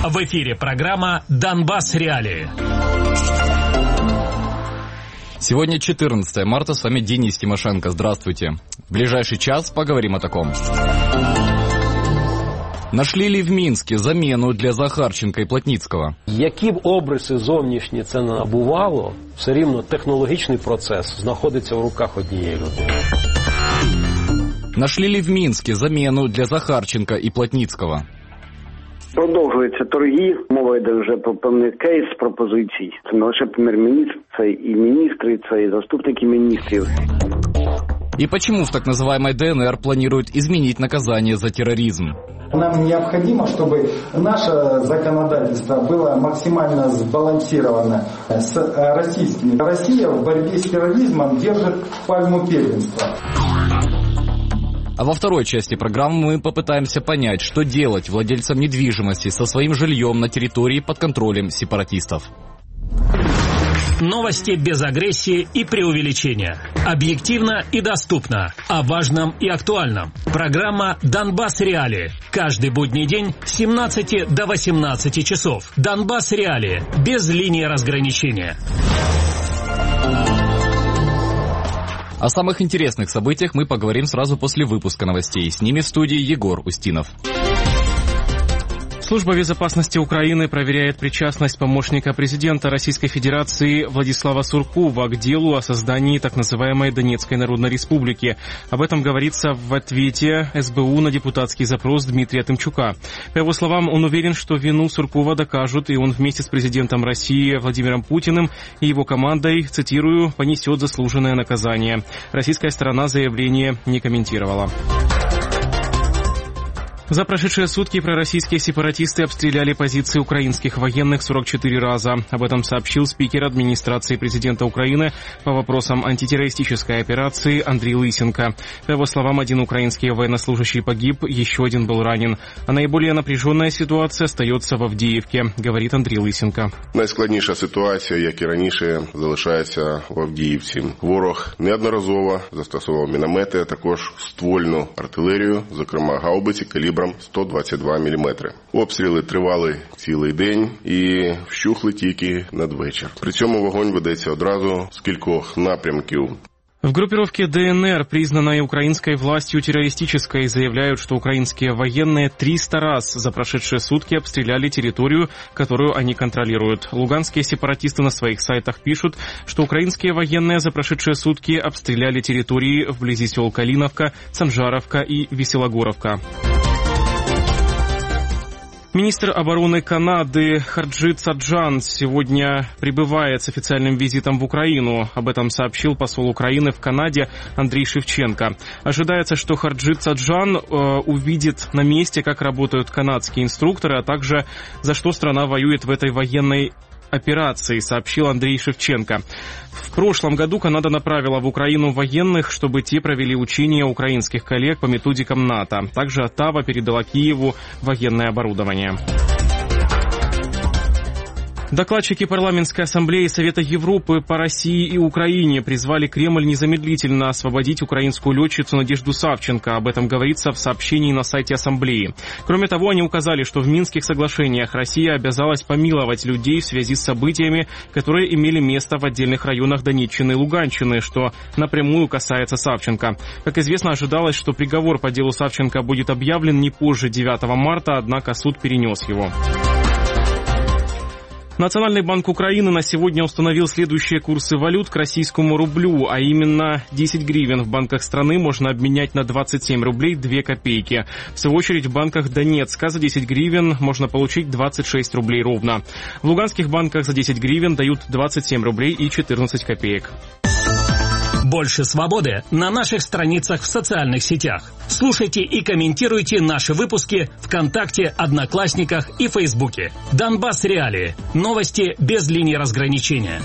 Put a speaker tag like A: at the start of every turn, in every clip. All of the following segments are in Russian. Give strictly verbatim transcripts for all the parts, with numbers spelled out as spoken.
A: В эфире программа «Донбасс Реалии».
B: Сегодня четырнадцатое марта, с вами Денис Тимошенко. Здравствуйте. В ближайший час поговорим о таком. Нашли ли в Мінську замену для Захарченка і Плотницького?
C: Які б обриси зовнішні це не набувало, все рівно технологічний процес знаходиться в руках однієї людини.
B: Нашли ли в Мінську замену для Захарченка і Плотницького?
D: Продовжуються торги, мова йде вже про певний кейс пропозицій. Це не лише прем'єр-міністр, це і міністри, це і заступники міністрів.
B: И почему в так называемой ДНР планируют изменить наказание за терроризм?
E: Нам необходимо, чтобы наше законодательство было максимально сбалансировано с российским. Россия в борьбе с терроризмом держит пальму первенства.
B: А во второй части программы мы попытаемся понять, что делать владельцам недвижимости со своим жильем на территории под контролем сепаратистов.
A: Новости без агрессии и преувеличения. Объективно и доступно. О важном и актуальном. Программа «Донбасс Реалии». Каждый будний день с семнадцати до восемнадцати часов. «Донбасс Реалии». Без линии разграничения.
B: О самых интересных событиях мы поговорим сразу после выпуска новостей. С ними в студии Егор Устинов.
F: Служба безопасности Украины проверяет причастность помощника президента Российской Федерации Владислава Суркова к делу о создании так называемой Донецкой Народной Республики. Об этом говорится в ответе эс бэ у на депутатский запрос Дмитрия Тымчука. По его словам, он уверен, что вину Суркова докажут, и он вместе с президентом России Владимиром Путиным и его командой, цитирую, понесет заслуженное наказание. Российская сторона заявление не комментировала. За прошедшие сутки пророссийские сепаратисты обстреляли позиции украинских военных сорок четыре раза. Об этом сообщил спикер администрации президента Украины по вопросам антитеррористической операции Андрей Лысенко. По его словам, один украинский военнослужащий погиб, еще один был ранен. А наиболее напряженная ситуация остается в Авдіївці, говорит Андрій Лисенко.
G: Найскладніша ситуація, як і раніше, залишається в Авдіївці. Ворог неодноразово застосовував міномети, а також ствольну артилерію, зокрема гаубиці калібром сто двадцять два міліметри. Обстріли тривали цілий день і вщухли тільки надвечір. При цьому вогонь ведеться одразу з кількох напрямків.
F: В группировке дэ эн эр, признанной украинской властью террористической, заявляют, что украинские военные триста раз за прошедшие сутки обстреляли территорию, которую они контролируют. Луганские сепаратисты на своих сайтах пишут, что украинские военные за прошедшие сутки обстреляли территории вблизи сел Калиновка, Санжаровка и Веселогоровка. Министр обороны Канады Харджит Саджан сегодня прибывает с официальным визитом в Украину. Об этом сообщил посол Украины в Канаде Андрей Шевченко. Ожидается, что Харджит Саджан э, увидит на месте, как работают канадские инструкторы, а также за что страна воюет в этой военной операции, сообщил Андрей Шевченко. В прошлом году Канада направила в Украину военных, чтобы те провели учения украинских коллег по методикам НАТО. Также Оттава передала Киеву военное оборудование. Докладчики парламентской ассамблеи Совета Европы по России и Украине призвали Кремль незамедлительно освободить украинскую летчицу Надежду Савченко. Об этом говорится в сообщении на сайте ассамблеи. Кроме того, они указали, что в Минских соглашениях Россия обязалась помиловать людей в связи с событиями, которые имели место в отдельных районах Донеччины и Луганщины, что напрямую касается Савченко. Как известно, ожидалось, что приговор по делу Савченко будет объявлен не позже девятого марта, однако суд перенес его. Национальный банк Украины на сегодня установил следующие курсы валют к российскому рублю, а именно десять гривен в банках страны можно обменять на двадцать семь рублей две копейки. В свою очередь в банках Донецка за десять гривен можно получить двадцать шесть рублей ровно. В луганских банках за десять гривен дают двадцать семь рублей и четырнадцать копеек.
A: Больше свободы на наших страницах в социальных сетях. Слушайте и комментируйте наши выпуски ВКонтакте, Одноклассниках и Фейсбуке. Донбасс Реалии. Новости без линии разграничения.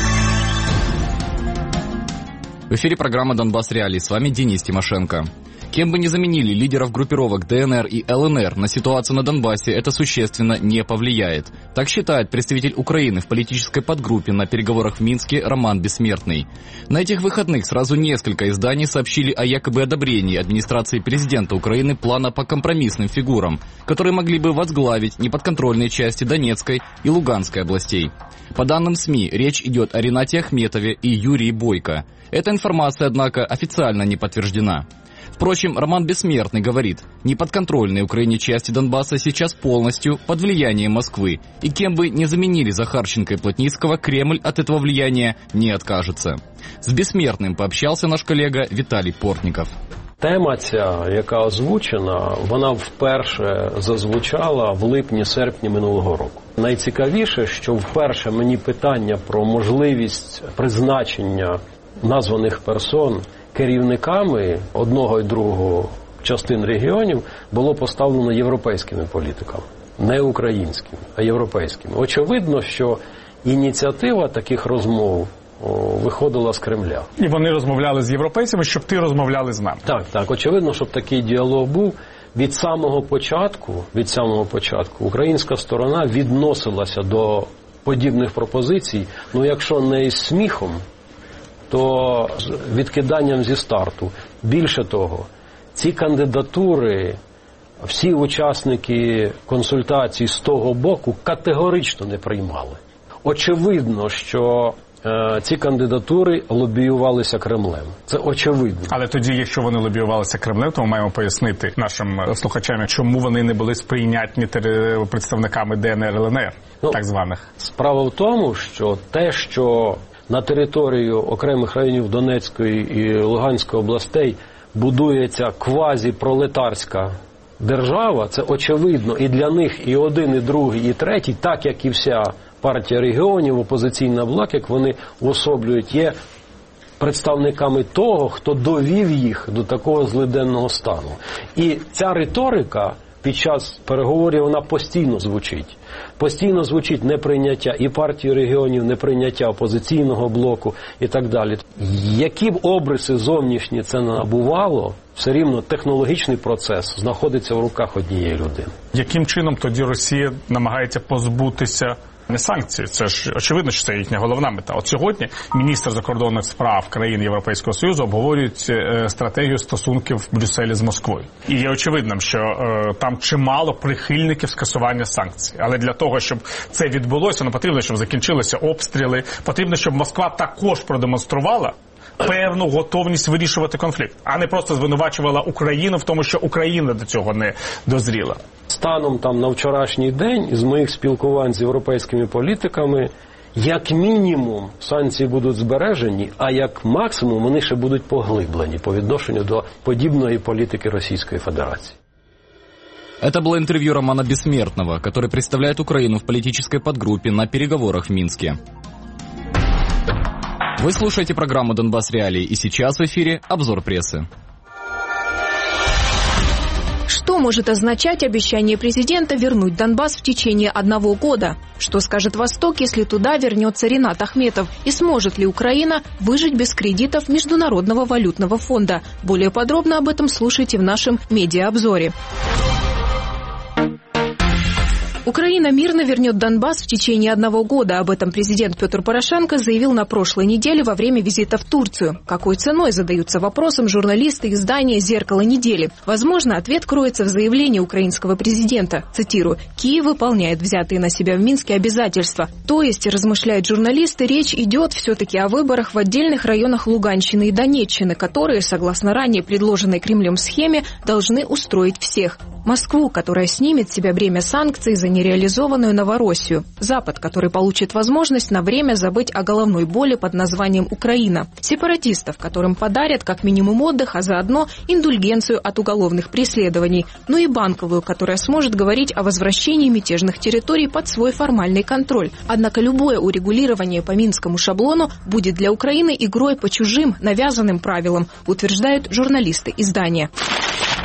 B: В эфире программа «Донбасс Реалии». С вами Денис Тимошенко. Кем бы ни заменили лидеров группировок ДНР и ЛНР, на ситуацию на Донбассе это существенно не повлияет. Так считает представитель Украины в политической подгруппе на переговорах в Минске Роман Бессмертный. На этих выходных сразу несколько изданий сообщили о якобы одобрении администрации президента Украины плана по компромиссным фигурам, которые могли бы возглавить неподконтрольные части Донецкой и Луганской областей. По данным СМИ, речь идет о Ринате Ахметове и Юрии Бойко. Эта информация, однако, официально не подтверждена. Впрочем, Роман Бессмертный говорит, неподконтрольные Украине части Донбасса сейчас полностью под влиянием Москвы, и кем бы ни заменили Захарченко и Плотницкого, Кремль от этого влияния не откажется. С Бессмертным пообщался наш коллега Виталий Портников.
C: Тема ця, яка озвучена, вона вперше зазвучала в липні-серпні минулого року. Найцікавіше, що вперше мені питання про можливість призначення названих персон керівниками одного і другого частин регіонів було поставлено європейськими політиками. Не українськими, а європейськими. Очевидно, що ініціатива таких розмов виходила з Кремля.
H: І вони розмовляли з європейцями, щоб ти розмовляли з нами.
C: Так, так. Очевидно, щоб такий діалог був. Від самого початку, від самого початку українська сторона відносилася до подібних пропозицій, ну якщо не із сміхом, то з відкиданням зі старту. Більше того, ці кандидатури всі учасники консультацій з того боку категорично не приймали. Очевидно, що е, ці кандидатури лобіювалися Кремлем. Це очевидно.
H: Але тоді, якщо вони лобіювалися Кремлем, то ми маємо пояснити нашим слухачам, чому вони не були сприйнятні представниками ДНР, ЛНР, ну, так званих.
C: Справа в тому, що те, що на територію окремих районів Донецької і Луганської областей будується квазіпролетарська держава, це очевидно і для них і один, і другий, і третій, так як і вся партія регіонів, опозиційна блок, як вони уособлюють, є представниками того, хто довів їх до такого злиденного стану. І ця риторика під час переговорів, вона постійно звучить. Постійно звучить неприйняття і партії регіонів, неприйняття опозиційного блоку і так далі. Які б обриси зовнішні це набувало, все рівно технологічний процес знаходиться в руках однієї людини.
H: Яким чином тоді Росія намагається позбутися не санкції? Це ж очевидно, що це їхня головна мета. От сьогодні міністр закордонних справ країн Європейського Союзу обговорюють е, стратегію стосунків в Брюсселі з Москвою. І є очевидним, що е, там чимало прихильників скасування санкцій. Але для того, щоб це відбулося, ну, потрібно, щоб закінчилися обстріли, потрібно, щоб Москва також продемонструвала певну готовність вирішувати конфлікт, а не просто звинувачувала Україну в тому, що Україна до цього не дозріла.
C: Станом там на вчорашній день, із моїх спілкувань з європейськими політиками, як мінімум санкції будуть збережені, а як максимум вони ще будуть поглиблені по відношенню до подібної політики Російської Федерації.
B: Это было интервью Романа Бессмертного, который представляет Украину в политической подгруппе на переговорах в Минске. Вы слушаете программу «Донбасс Реалии», и сейчас в эфире обзор прессы.
I: Что может означать обещание президента вернуть Донбасс в течение одного года? Что скажет Восток, если туда вернется Ринат Ахметов? И сможет ли Украина выжить без кредитов Международного валютного фонда? Более подробно об этом слушайте в нашем медиаобзоре. Украина мирно вернет Донбасс в течение одного года. Об этом президент Петр Порошенко заявил на прошлой неделе во время визита в Турцию. Какой ценой, задаются вопросом журналисты издания «Зеркало недели». Возможно, ответ кроется в заявлении украинского президента. Цитирую: «Киев выполняет взятые на себя в Минске обязательства». То есть, размышляют журналисты, речь идет все-таки о выборах в отдельных районах Луганщины и Донеччины, которые, согласно ранее предложенной Кремлем схеме, должны устроить всех. Москву, которая снимет с себя бремя санкций за нереализованную Новороссию. Запад, который получит возможность на время забыть о головной боли под названием Украина. Сепаратистов, которым подарят как минимум отдых, а заодно индульгенцию от уголовных преследований. Ну и Банковую, которая сможет говорить о возвращении мятежных территорий под свой формальный контроль. Однако любое урегулирование по минскому шаблону будет для Украины игрой по чужим, навязанным правилам, утверждают журналисты издания.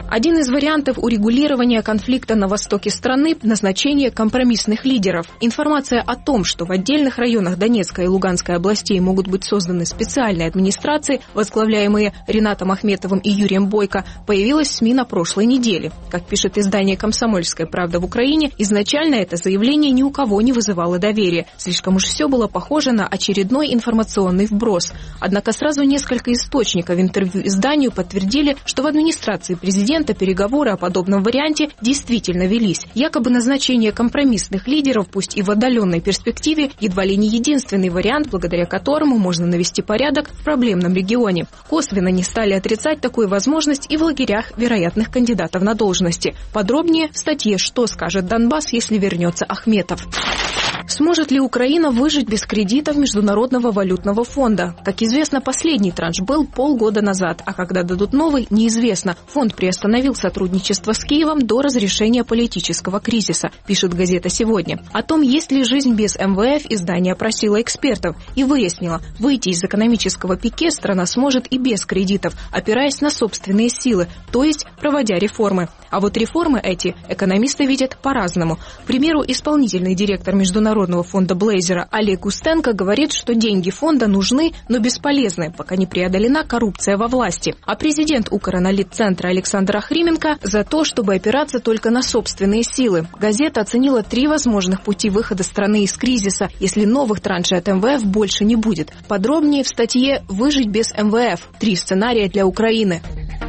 I: Один из вариантов урегулирования конфликта на востоке страны – назначение компромиссных лидеров. Информация о том, что в отдельных районах Донецкой и Луганской областей могут быть созданы специальные администрации, возглавляемые Ринатом Ахметовым и Юрием Бойко, появилась в СМИ на прошлой неделе. Как пишет издание «Комсомольская правда» в Украине, изначально это заявление ни у кого не вызывало доверия. Слишком уж все было похоже на очередной информационный вброс. Однако сразу несколько источников в интервью изданию подтвердили, что в администрации президента переговоры о подобном варианте действительно велись. Якобы назначение компромиссных лидеров, пусть и в отдаленной перспективе, едва ли не единственный вариант, благодаря которому можно навести порядок в проблемном регионе. Косвенно не стали отрицать такую возможность и в лагерях вероятных кандидатов на должности. Подробнее в статье «Что скажет Донбасс, если вернется Ахметов?». Сможет ли Украина выжить без кредитов Международного валютного фонда? Как известно, последний транш был полгода назад, а когда дадут новый, неизвестно. Фонд приостановил сотрудничество с Киевом до разрешения политического кризиса, пишет газета «Сегодня». О том, есть ли жизнь без эм вэ эф, издание опросило экспертов и выяснило, выйти из экономического пике страна сможет и без кредитов, опираясь на собственные силы, то есть проводя реформы. А вот реформы эти экономисты видят по-разному. К примеру, исполнительный директор Международного фонда Блейзера Олег Устенко говорит, что деньги фонда нужны, но бесполезны, пока не преодолена коррупция во власти. А президент Укрэналитцентра Александр Охрименко за то, чтобы опираться только на собственные силы. Газета оценила три возможных пути выхода страны из кризиса, если новых траншей от эм вэ эф больше не будет. Подробнее в статье «Выжить без эм вэ эф. Три сценария для Украины».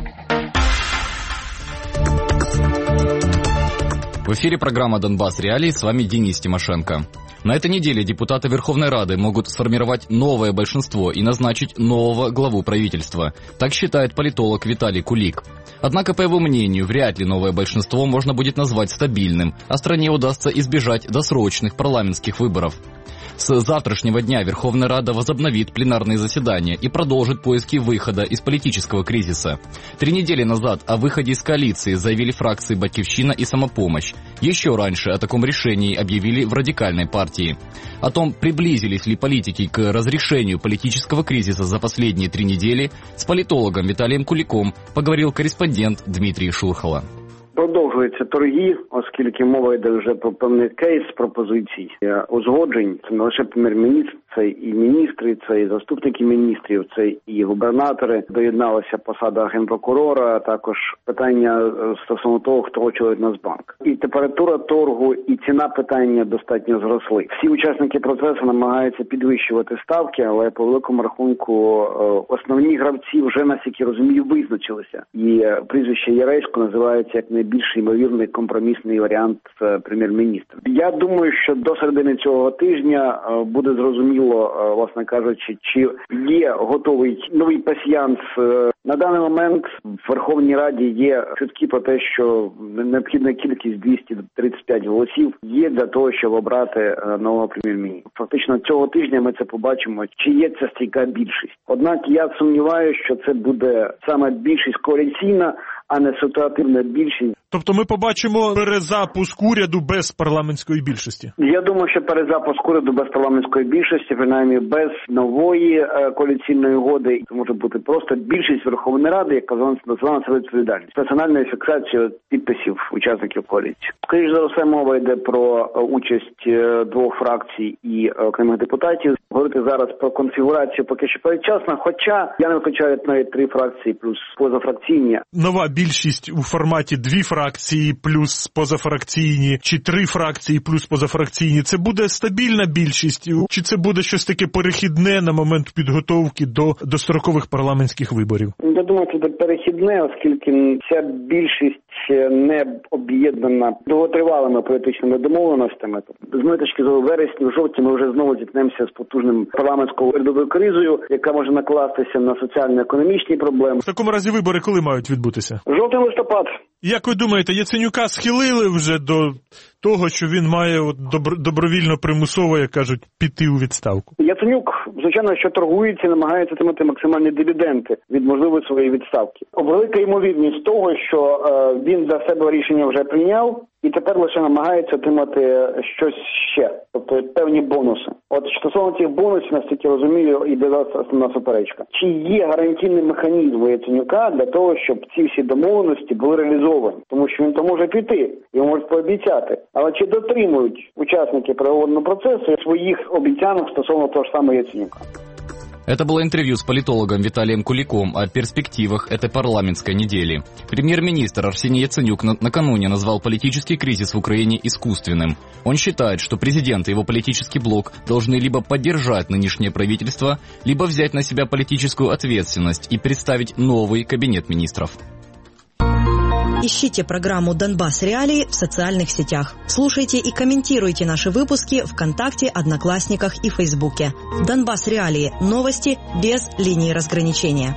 B: В эфире программа «Донбасс Реалии», с вами Денис Тимошенко. На этой неделе депутаты Верховной Рады могут сформировать новое большинство и назначить нового главу правительства. Так считает политолог Виталий Кулик. Однако, по его мнению, вряд ли новое большинство можно будет назвать стабильным, а стране удастся избежать досрочных парламентских выборов. С завтрашнего дня Верховная Рада возобновит пленарные заседания и продолжит поиски выхода из политического кризиса. Три недели назад о выходе из коалиции заявили фракции «Батькивщина» и «Самопомощь». Еще раньше о таком решении объявили в радикальной партии. О том, приблизились ли политики к разрешению политического кризиса за последние три недели, с политологом Виталием Куликом поговорил корреспондент Дмитрий Шурхало.
D: Продовжуються торги, оскільки мова йде вже про певний кейс пропозицій, узгоджень. Це не лише прем'єр-міністр, це і міністри, це і заступники міністрів, це і губернатори. Доєдналася посада генпрокурора, а також питання стосовно того, хто очолює Нацбанк. І температура торгу, і ціна питання достатньо зросли. Всі учасники процесу намагаються підвищувати ставки, але по великому рахунку основні гравці вже, наскільки розумію, визначилися. І прізвище Яресько називається як найбільш більш ймовірний компромісний варіант прем'єр-міністра. Я думаю, що до середини цього тижня буде зрозуміло, власне кажучи, чи є готовий новий пасьянс. На даний момент в Верховній Раді є чутки про те, що необхідна кількість двісті тридцять п'ять голосів є для того, щоб обрати нового прем'єр-міністра. Фактично цього тижня ми це побачимо, чи є ця стійка більшість. Однак я сумніваюся, що це буде саме більшість коаліційна, а не ситуативна більшість.
J: Тобто ми побачимо перезапуск уряду без парламентської більшості? Я думаю, що перезапуск уряду без парламентської більшості, принаймні без нової е, коаліційної угоди, це може бути просто більшість Верховної Ради, яка названа себе відповідальність, персональною фіксацією підписів учасників коаліції. Скоріше за все, мова йде про участь двох фракцій і окремих депутатів. Говорити зараз про конфігурацію поки що передчасно, хоча я не виключаю навіть три фракції плюс позафракційні. Нова більшість у форматі дві фракції плюс позафракційні, чи три фракції плюс позафракційні, це буде стабільна більшість, чи це буде щось таке перехідне на момент підготовки до дострокових парламентських виборів? Я думаю, це перехідне, оскільки ця більшість не об'єднана довготривалими політичними домовленостями. З моєї точки зору, вересні, в жовтні ми вже знову зіткнемося з потужним парламентською урядовою кризою, яка може накластися на соціально-економічні проблеми. В такому разі вибори коли мають відбутися? Жовтий-листопад. Як ви думаєте, Яценюка схилили вже до того, що він має от добро, добровільно, примусово, як кажуть, піти у відставку? Яценюк, звичайно, що торгується, намагається отримати максимальні дивіденди від можливої своєї відставки. Велика ймовірність того, що е,
D: він для себе рішення вже прийняв і тепер лише намагається отримати щось ще, тобто певні бонуси. От стосовно цих бонусів, наскільки розумію, іде основна суперечка. Чи є гарантійний механізм у Яценюка для того, щоб ці всі домовленості були реалізовані? Тому що він то може піти, його можуть пообіцяти. Але чи дотримують учасники переговорного процесу своїх обіцянок стосовно того ж самого Яценюка?
B: Это было интервью с политологом Виталием Куликом о перспективах этой парламентской недели. Премьер-министр Арсений Яценюк на- накануне назвал политический кризис в Украине искусственным. Он считает, что президент и его политический блок должны либо поддержать нынешнее правительство, либо взять на себя политическую ответственность и представить новый кабинет министров.
K: Ищите программу «Донбасс Реалии» в социальных сетях. Слушайте и комментируйте наши выпуски ВКонтакте, Одноклассниках и Фейсбуке. «Донбасс Реалии» – новости без линии разграничения.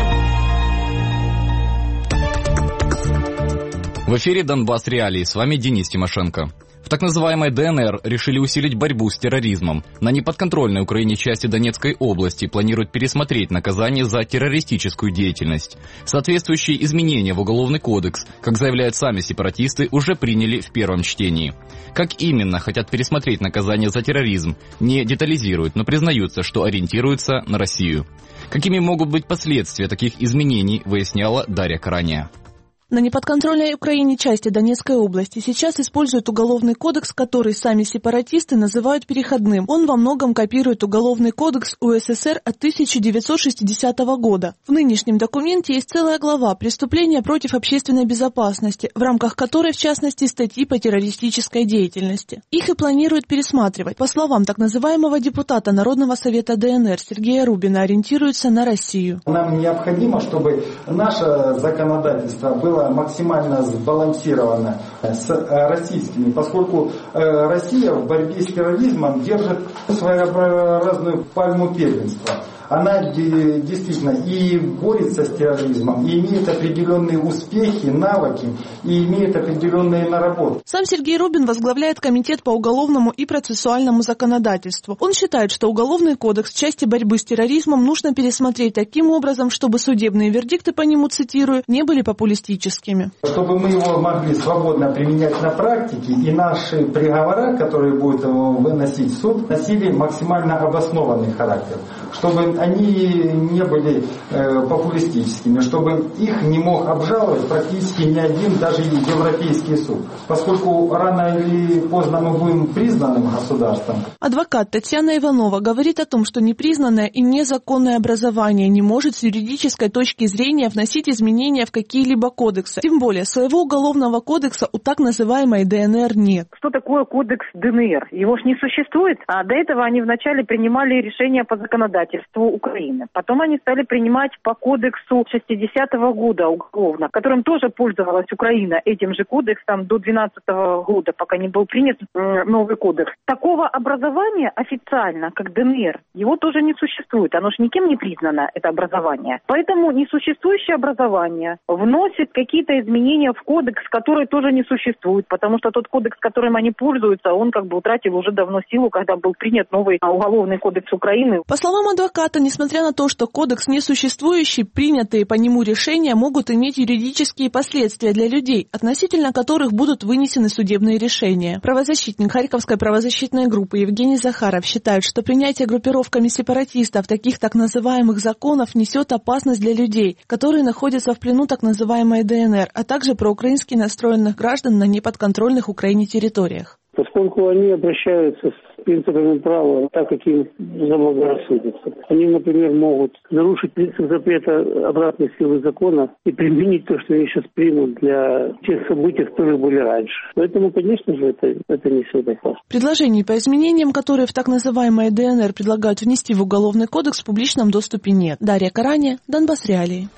B: В эфире «Донбасс Реалии». С вами Денис Тимошенко. В так называемой ДНР решили усилить борьбу с терроризмом. На неподконтрольной Украине части Донецкой области планируют пересмотреть наказание за террористическую деятельность. Соответствующие изменения в Уголовный кодекс, как заявляют сами сепаратисты, уже приняли в первом чтении. Как именно хотят пересмотреть наказание за терроризм, не детализируют, но признаются, что ориентируются на Россию. Какими могут быть последствия таких изменений, выясняла Дарья Караня.
L: На неподконтрольной Украине части Донецкой области сейчас используют Уголовный кодекс, который сами сепаратисты называют переходным. Он во многом копирует Уголовный кодекс УССР от тысяча девятьсот шестидесятого года. В нынешнем документе есть целая глава «Преступления против общественной безопасности», в рамках которой, в частности, статьи по террористической деятельности. Их и планируют пересматривать. По словам так называемого депутата Народного совета ДНР Сергея Рубина, ориентируются на Россию.
E: Нам необходимо, чтобы наше законодательство было максимально сбалансировано с российскими, поскольку Россия в борьбе с терроризмом держит своеобразную пальму первенства. Она действительно и борется с терроризмом, и имеет определенные успехи, навыки, и имеет определенные наработки.
L: Сам Сергей Рубин возглавляет комитет по уголовному и процессуальному законодательству. Он считает, что Уголовный кодекс в части борьбы с терроризмом нужно пересмотреть таким образом, чтобы судебные вердикты по нему, цитирую, не были популистическими.
E: Чтобы мы его могли свободно применять на практике, и наши приговора, которые будет выносить суд, носили максимально обоснованный характер. Чтобы они не были э, популистическими, чтобы их не мог обжаловать практически ни один, даже Европейский суд. Поскольку рано или поздно мы будем признанным государством.
L: Адвокат Татьяна Иванова говорит о том, что непризнанное и незаконное образование не может с юридической точки зрения вносить изменения в какие-либо кодексы. Тем более, своего уголовного кодекса у так называемой ДНР нет.
M: Что такое кодекс ДНР? Его ж не существует. А до этого они вначале принимали решения по законодательству Украины. Потом они стали принимать по кодексу шестидесятого года уголовно, которым тоже пользовалась Украина, этим же кодексом до двенадцатого года, пока не был принят новый кодекс. Такого образования официально, как ДНР, его тоже не существует. Оно же никем не признано, это образование. Поэтому несуществующее образование вносит какие-то изменения в кодекс, который тоже не существует, потому что тот кодекс, которым они пользуются, он как бы утратил уже давно силу, когда был принят новый уголовный кодекс Украины.
L: По словам адвоката, несмотря на то, что кодекс несуществующий, принятые по нему решения могут иметь юридические последствия для людей, относительно которых будут вынесены судебные решения. Правозащитник Харьковской правозащитной группы Евгений Захаров считает, что принятие группировками сепаратистов таких так называемых законов несет опасность для людей, которые находятся в плену так называемой ДНР, а также проукраински настроенных граждан на неподконтрольных Украине территориях.
N: Поскольку они обращаются с принципами права так, как им заблагорассудится. Они, например, могут нарушить принцип запрета обратной силы закона и применить то, что они сейчас примут для тех событий, которые были раньше. Поэтому, конечно же, это, это несет опасность.
L: Предложений по изменениям, которые в так называемой ДНР предлагают внести в Уголовный кодекс, в публичном доступе нет. Дарья Караня, Донбасс Реалии.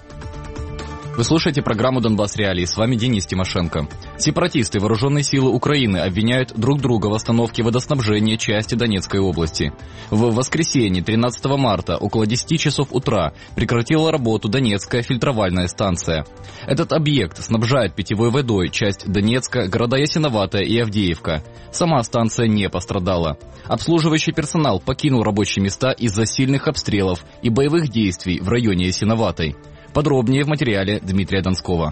B: Вы слушаете программу «Донбасс Реалии». С вами Денис Тимошенко. Сепаратисты Вооруженные силы Украины обвиняют друг друга в остановке водоснабжения части Донецкой области. В воскресенье, тринадцатого марта, около десяти часов утра, прекратила работу Донецкая фильтровальная станция. Этот объект снабжает питьевой водой часть Донецка, города Ясиноватая и Авдеевка. Сама станция не пострадала. Обслуживающий персонал покинул рабочие места из-за сильных обстрелов и боевых действий в районе Ясиноватой. Подробнее в материале Дмитрия Донского.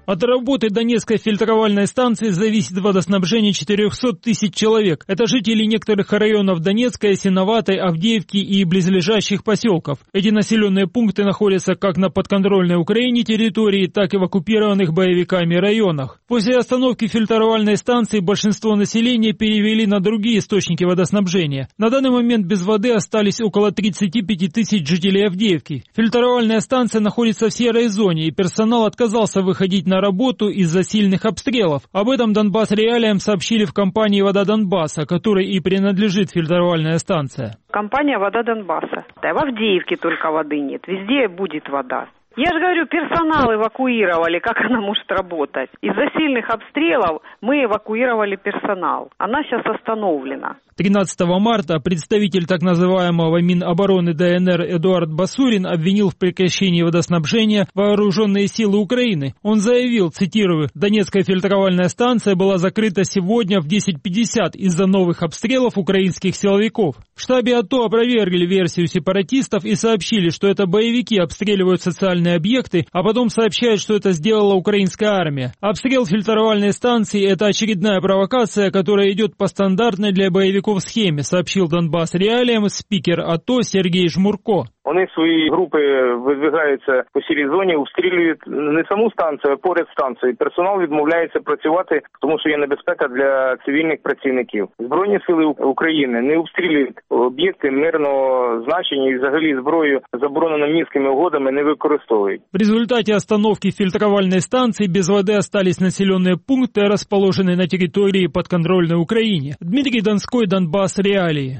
O: От работы Донецкой фильтровальной станции зависит водоснабжение четырехсот тысяч человек. Это жители некоторых районов Донецка, Ясиноватой, Авдеевки и близлежащих поселков. Эти населенные пункты находятся как на подконтрольной Украине территории, так и в оккупированных боевиками районах. После остановки фильтровальной станции большинство населения перевели на другие источники водоснабжения. На данный момент без воды остались около тридцати пяти тысяч жителей Авдеевки. Фильтровальная станция находится в серой зоне, и персонал отказался выходить на работу из-за сильных обстрелов. Об этом Донбасс Реалиям сообщили в компании «Вода Донбасса», которой и принадлежит фильтровальная станция.
P: Компания «Вода Донбасса». Да, в Авдеевке только воды нет, везде будет вода. Я же говорю, персонал эвакуировали, как она может работать. Из-за сильных обстрелов мы эвакуировали персонал. Она сейчас остановлена.
O: тринадцатого марта представитель так называемого Минобороны ДНР Эдуард Басурин обвинил в прекращении водоснабжения вооруженные силы Украины. Он заявил, цитирую, «Донецкая фильтровальная станция была закрыта сегодня в десять пятьдесят из-за новых обстрелов украинских силовиков». В штабе АТО опровергли версию сепаратистов и сообщили, что это боевики обстреливают социальные объекты, а потом сообщают, что это сделала украинская армия. Обстрел фильтровальной станции – это очередная провокация, которая идет по стандартной для боевиков схеме, сообщил Донбасс Реалиям спикер АТО Сергей Жмурко.
Q: Вони свої групи видвигаються по сірій зоні, обстрілюють не саму станцію, а поряд станції. Персонал відмовляється працювати, тому що є небезпека для цивільних працівників. Збройні сили України не обстрілюють об'єкти мирного значення і взагалі зброю, заборонену Мінськими угодами, не використовують.
O: В результате остановки фильтровальной станции без воды остались населенные пункты, расположенные на территории подконтрольной Украине. Дмитрий Донской, Донбасс Реалии.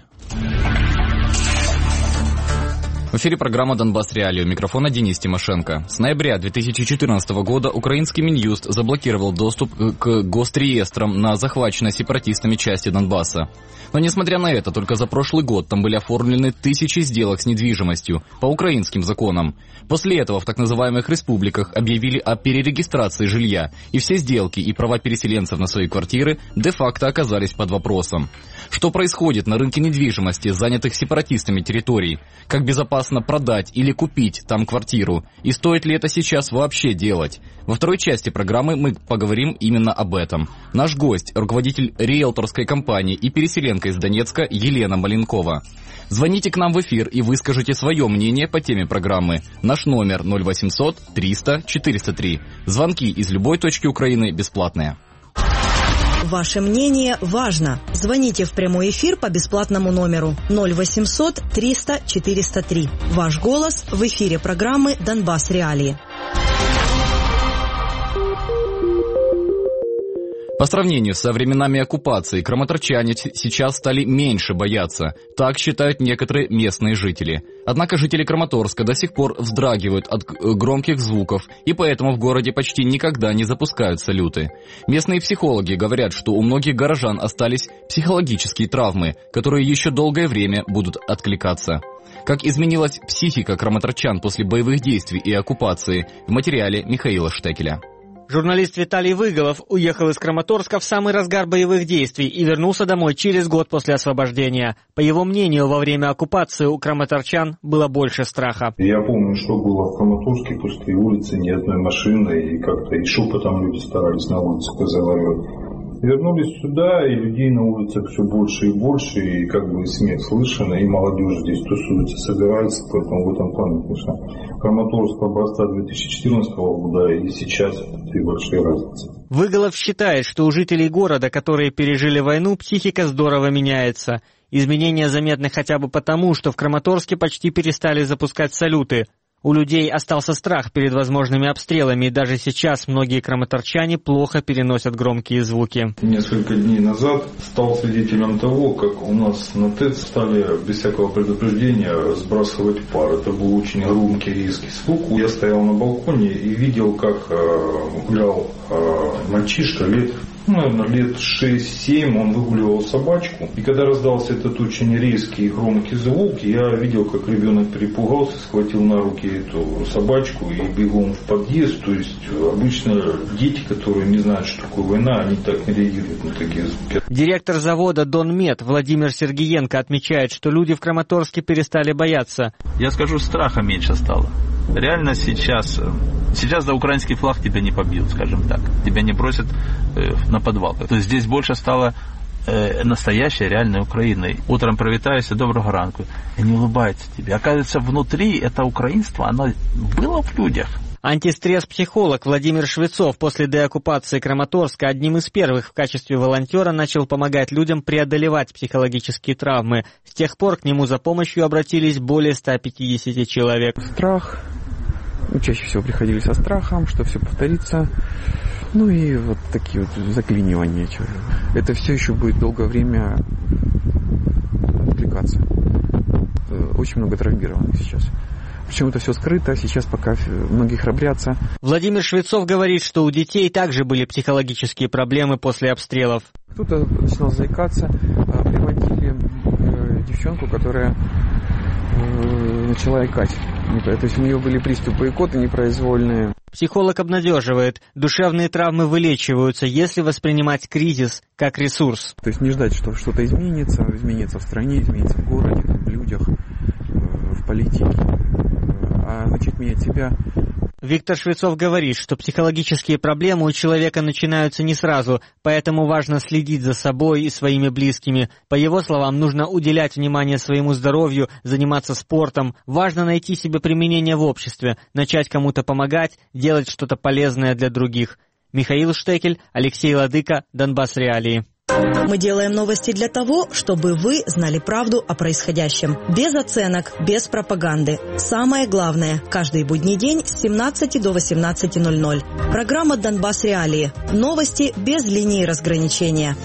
B: В эфире программа «Донбасс Реалии». У микрофона Денис Тимошенко. С ноября две тысячи четырнадцатого года украинский Минюст заблокировал доступ к госреестрам на захваченные сепаратистами части Донбасса. Но несмотря на это, только за прошлый год там были оформлены тысячи сделок с недвижимостью по украинским законам. После этого в так называемых республиках объявили о перерегистрации жилья, и все сделки и права переселенцев на свои квартиры де-факто оказались под вопросом. Что происходит на рынке недвижимости, занятых сепаратистами территорий? Как безопасно продать или купить там квартиру? И стоит ли это сейчас вообще делать? Во второй части программы мы поговорим именно об этом. Наш гость – руководитель риэлторской компании и переселенка из Донецка Елена Маленкова. Звоните к нам в эфир и выскажите свое мнение по теме программы. Наш номер ноль восемьсот триста четыреста три. Звонки из любой точки Украины бесплатные.
K: Ваше мнение важно. Звоните в прямой эфир по бесплатному номеру ноль восемьсот триста четыреста три. Ваш голос в эфире программы «Донбасс Реалии».
B: По сравнению со временами оккупации, краматорчане сейчас стали меньше бояться. Так считают некоторые местные жители. Однако жители Краматорска до сих пор вздрагивают от громких звуков, и поэтому в городе почти никогда не запускают салюты. Местные психологи говорят, что у многих горожан остались психологические травмы, которые еще долгое время будут откликаться. Как изменилась психика краматорчан после боевых действий и оккупации, в материале Михаила Штекеля.
R: Журналист Виталий Выголов уехал из Краматорска в самый разгар боевых действий и вернулся домой через год после освобождения. По его мнению, во время оккупации у краматорчан было больше страха.
S: Я помню, что было в Краматорске, пустые улицы, ни одной машины, и как-то и шепотом люди старались на улице разговаривать. Вернулись сюда, и людей на улицах все больше и больше, и как бы смех слышно, и молодежь здесь тусуется, собирается, поэтому в этом плане, конечно, Краматорск образца две тысячи четырнадцатого года и сейчас три большие разницы.
R: Выголов считает, что у жителей города, которые пережили войну, психика здорово меняется. Изменения заметны хотя бы потому, что в Краматорске почти перестали запускать салюты. У людей остался страх перед возможными обстрелами, и даже сейчас многие краматорчане плохо переносят громкие звуки.
S: Несколько дней назад стал свидетелем того, как у нас на ТЭЦ стали без всякого предупреждения сбрасывать пар. Это был очень громкий, резкий звук. Я стоял на балконе и видел, как э, гулял э, мальчишка лет... Ну, наверное, лет шесть-семь, он выгуливал собачку. И когда раздался этот очень резкий и громкий звук, я видел, как ребенок перепугался, схватил на руки эту собачку и бегом в подъезд. То есть обычно дети, которые не знают, что такое война, они так не реагируют на такие звуки.
R: Директор завода «Донмет» Владимир Сергиенко отмечает, что люди в Краматорске перестали бояться.
T: Я скажу, страха меньше стало. реально сейчас, сейчас за украинский флаг тебя не побьют, скажем так. Тебя не бросят э, на подвал. То есть здесь больше стало э, настоящей, реальной Украиной. Утром привитаешься, доброго ранку, и не улыбается тебе. Оказывается, внутри это украинство, оно было в людях.
R: Антистресс-психолог Владимир Швецов после деоккупации Краматорска одним из первых в качестве волонтера начал помогать людям преодолевать психологические травмы. С тех пор к нему за помощью обратились более ста пятидесяти человек.
U: Страх. Чаще всего приходили со страхом, что все повторится. Ну и вот такие вот заклинивания. Это все еще будет долгое время отвлекаться. Очень много травмированных сейчас. Причем это все скрыто, сейчас пока многие храбрятся.
R: Владимир Швецов говорит, что у детей также были психологические проблемы после обстрелов.
U: Кто-то начинал заикаться, приводили девчонку, которая начала икать. То есть у нее были приступы икоты непроизвольные.
R: Психолог обнадеживает, душевные травмы вылечиваются, если воспринимать кризис как ресурс.
U: То есть не ждать, что что-то изменится, изменится в стране, изменится в городе, в людях, в политике, а начать менять себя.
R: Виктор Швецов говорит, что психологические проблемы у человека начинаются не сразу, поэтому важно следить за собой и своими близкими. По его словам, нужно уделять внимание своему здоровью, заниматься спортом. Важно найти себе применение в обществе, начать кому-то помогать, делать что-то полезное для других. Михаил Штекель, Алексей Ладыка, Донбасс Реалии.
K: Мы делаем новости для того, чтобы вы знали правду о происходящем. Без оценок, без пропаганды. Самое главное, каждый будний день с семнадцати до восемнадцати ноль-ноль. Программа «Донбасс Реалии». Новости без линии разграничения.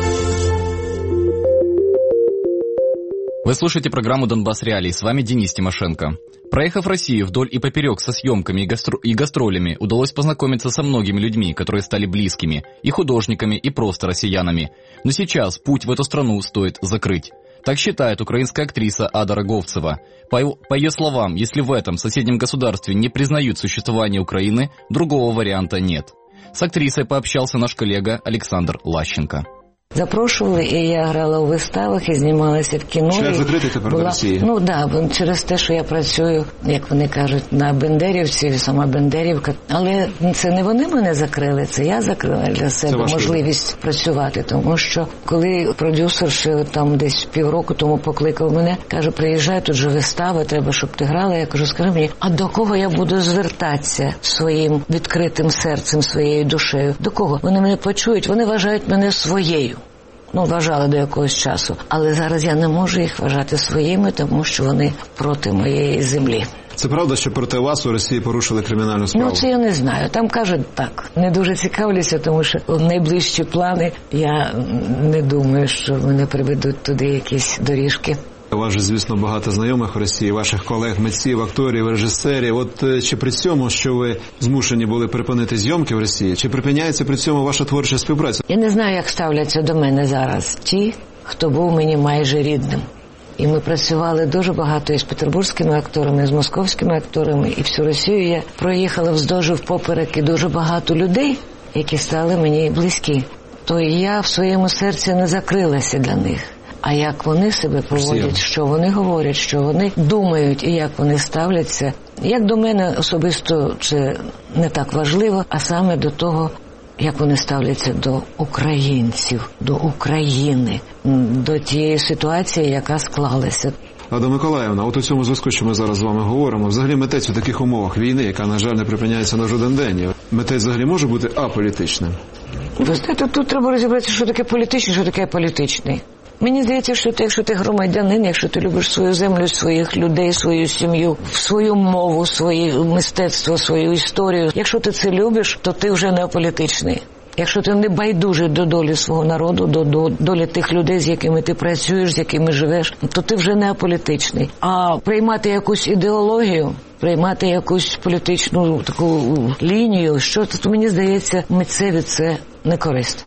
B: Вы слушаете программу «Донбасс Реалии». С вами Денис Тимошенко. Проехав Россию вдоль и поперек со съемками и, гастро- и гастролями, удалось познакомиться со многими людьми, которые стали близкими, и художниками, и просто россиянами. Но сейчас путь в эту страну стоит закрыть. Так считает украинская актриса Ада Роговцева. По, по ее словам, если в этом соседнем государстве не признают существование Украины, другого варианта нет. С актрисой пообщался наш коллега Александр Лащенко.
V: Запрошували, і я грала у виставах, і знімалася в кіно.
W: Шлях закритий тепер до Росії?
V: Ну, так, да, через те, що я працюю, як вони кажуть, на Бендерівці, сама Бендерівка. Але це не вони мене закрили, це я закрила для себе можливість працювати. Тому що, коли продюсер ще там десь півроку тому покликав мене, каже, приїжджай, тут же вистава, треба, щоб ти грала. Я кажу, скажи мені, а до кого я буду звертатися своїм відкритим серцем, своєю душею? До кого? Вони мене почують, вони вважають мене своєю. Ну, вважали до якогось часу. Але зараз я не можу їх вважати своїми, тому що вони проти моєї землі.
W: Це правда, що проти вас у Росії порушили кримінальну справу?
V: Ну, це я не знаю. Там кажуть так. Не дуже цікавлюся, тому що в найближчі плани я не думаю, що мене приведуть туди якісь доріжки.
W: У вас же, звісно, багато знайомих в Росії, ваших колег, митців, акторів, режисерів. От чи при цьому, що ви змушені були припинити зйомки в Росії, чи припиняється при цьому ваша творча співпраця?
V: Я не знаю, як ставляться до мене зараз ті, хто був мені майже рідним. І ми працювали дуже багато із петербурзькими акторами, з московськими акторами, і всю Росію я проїхала вздовж і впоперек, і дуже багато людей, які стали мені близькі. То я в своєму серці не закрилася для них. А як вони себе поводять, що вони говорять, що вони думають і як вони ставляться, як до мене особисто це не так важливо, а саме до того, як вони ставляться до українців, до України, до тієї ситуації, яка склалася.
W: Ада Миколаївна, от у цьому зв'язку, що ми зараз з вами говоримо, взагалі митець у таких умовах війни, яка, на жаль, не припиняється на жоден день, митець взагалі може бути аполітичним?
V: Ви знаєте, тут треба розібратися, що таке політичний, що таке політичний. Мені здається, що ти, якщо ти громадянин, якщо ти любиш свою землю, своїх людей, свою сім'ю, свою мову, своє мистецтво, свою історію, якщо ти це любиш, то ти вже не аполітичний. Якщо ти не байдужий до долі свого народу, до, до долі тих людей, з якими ти працюєш, з якими живеш, то ти вже не аполітичний. А приймати якусь ідеологію, приймати якусь політичну таку лінію, що то, мені здається, митцеві це не користь.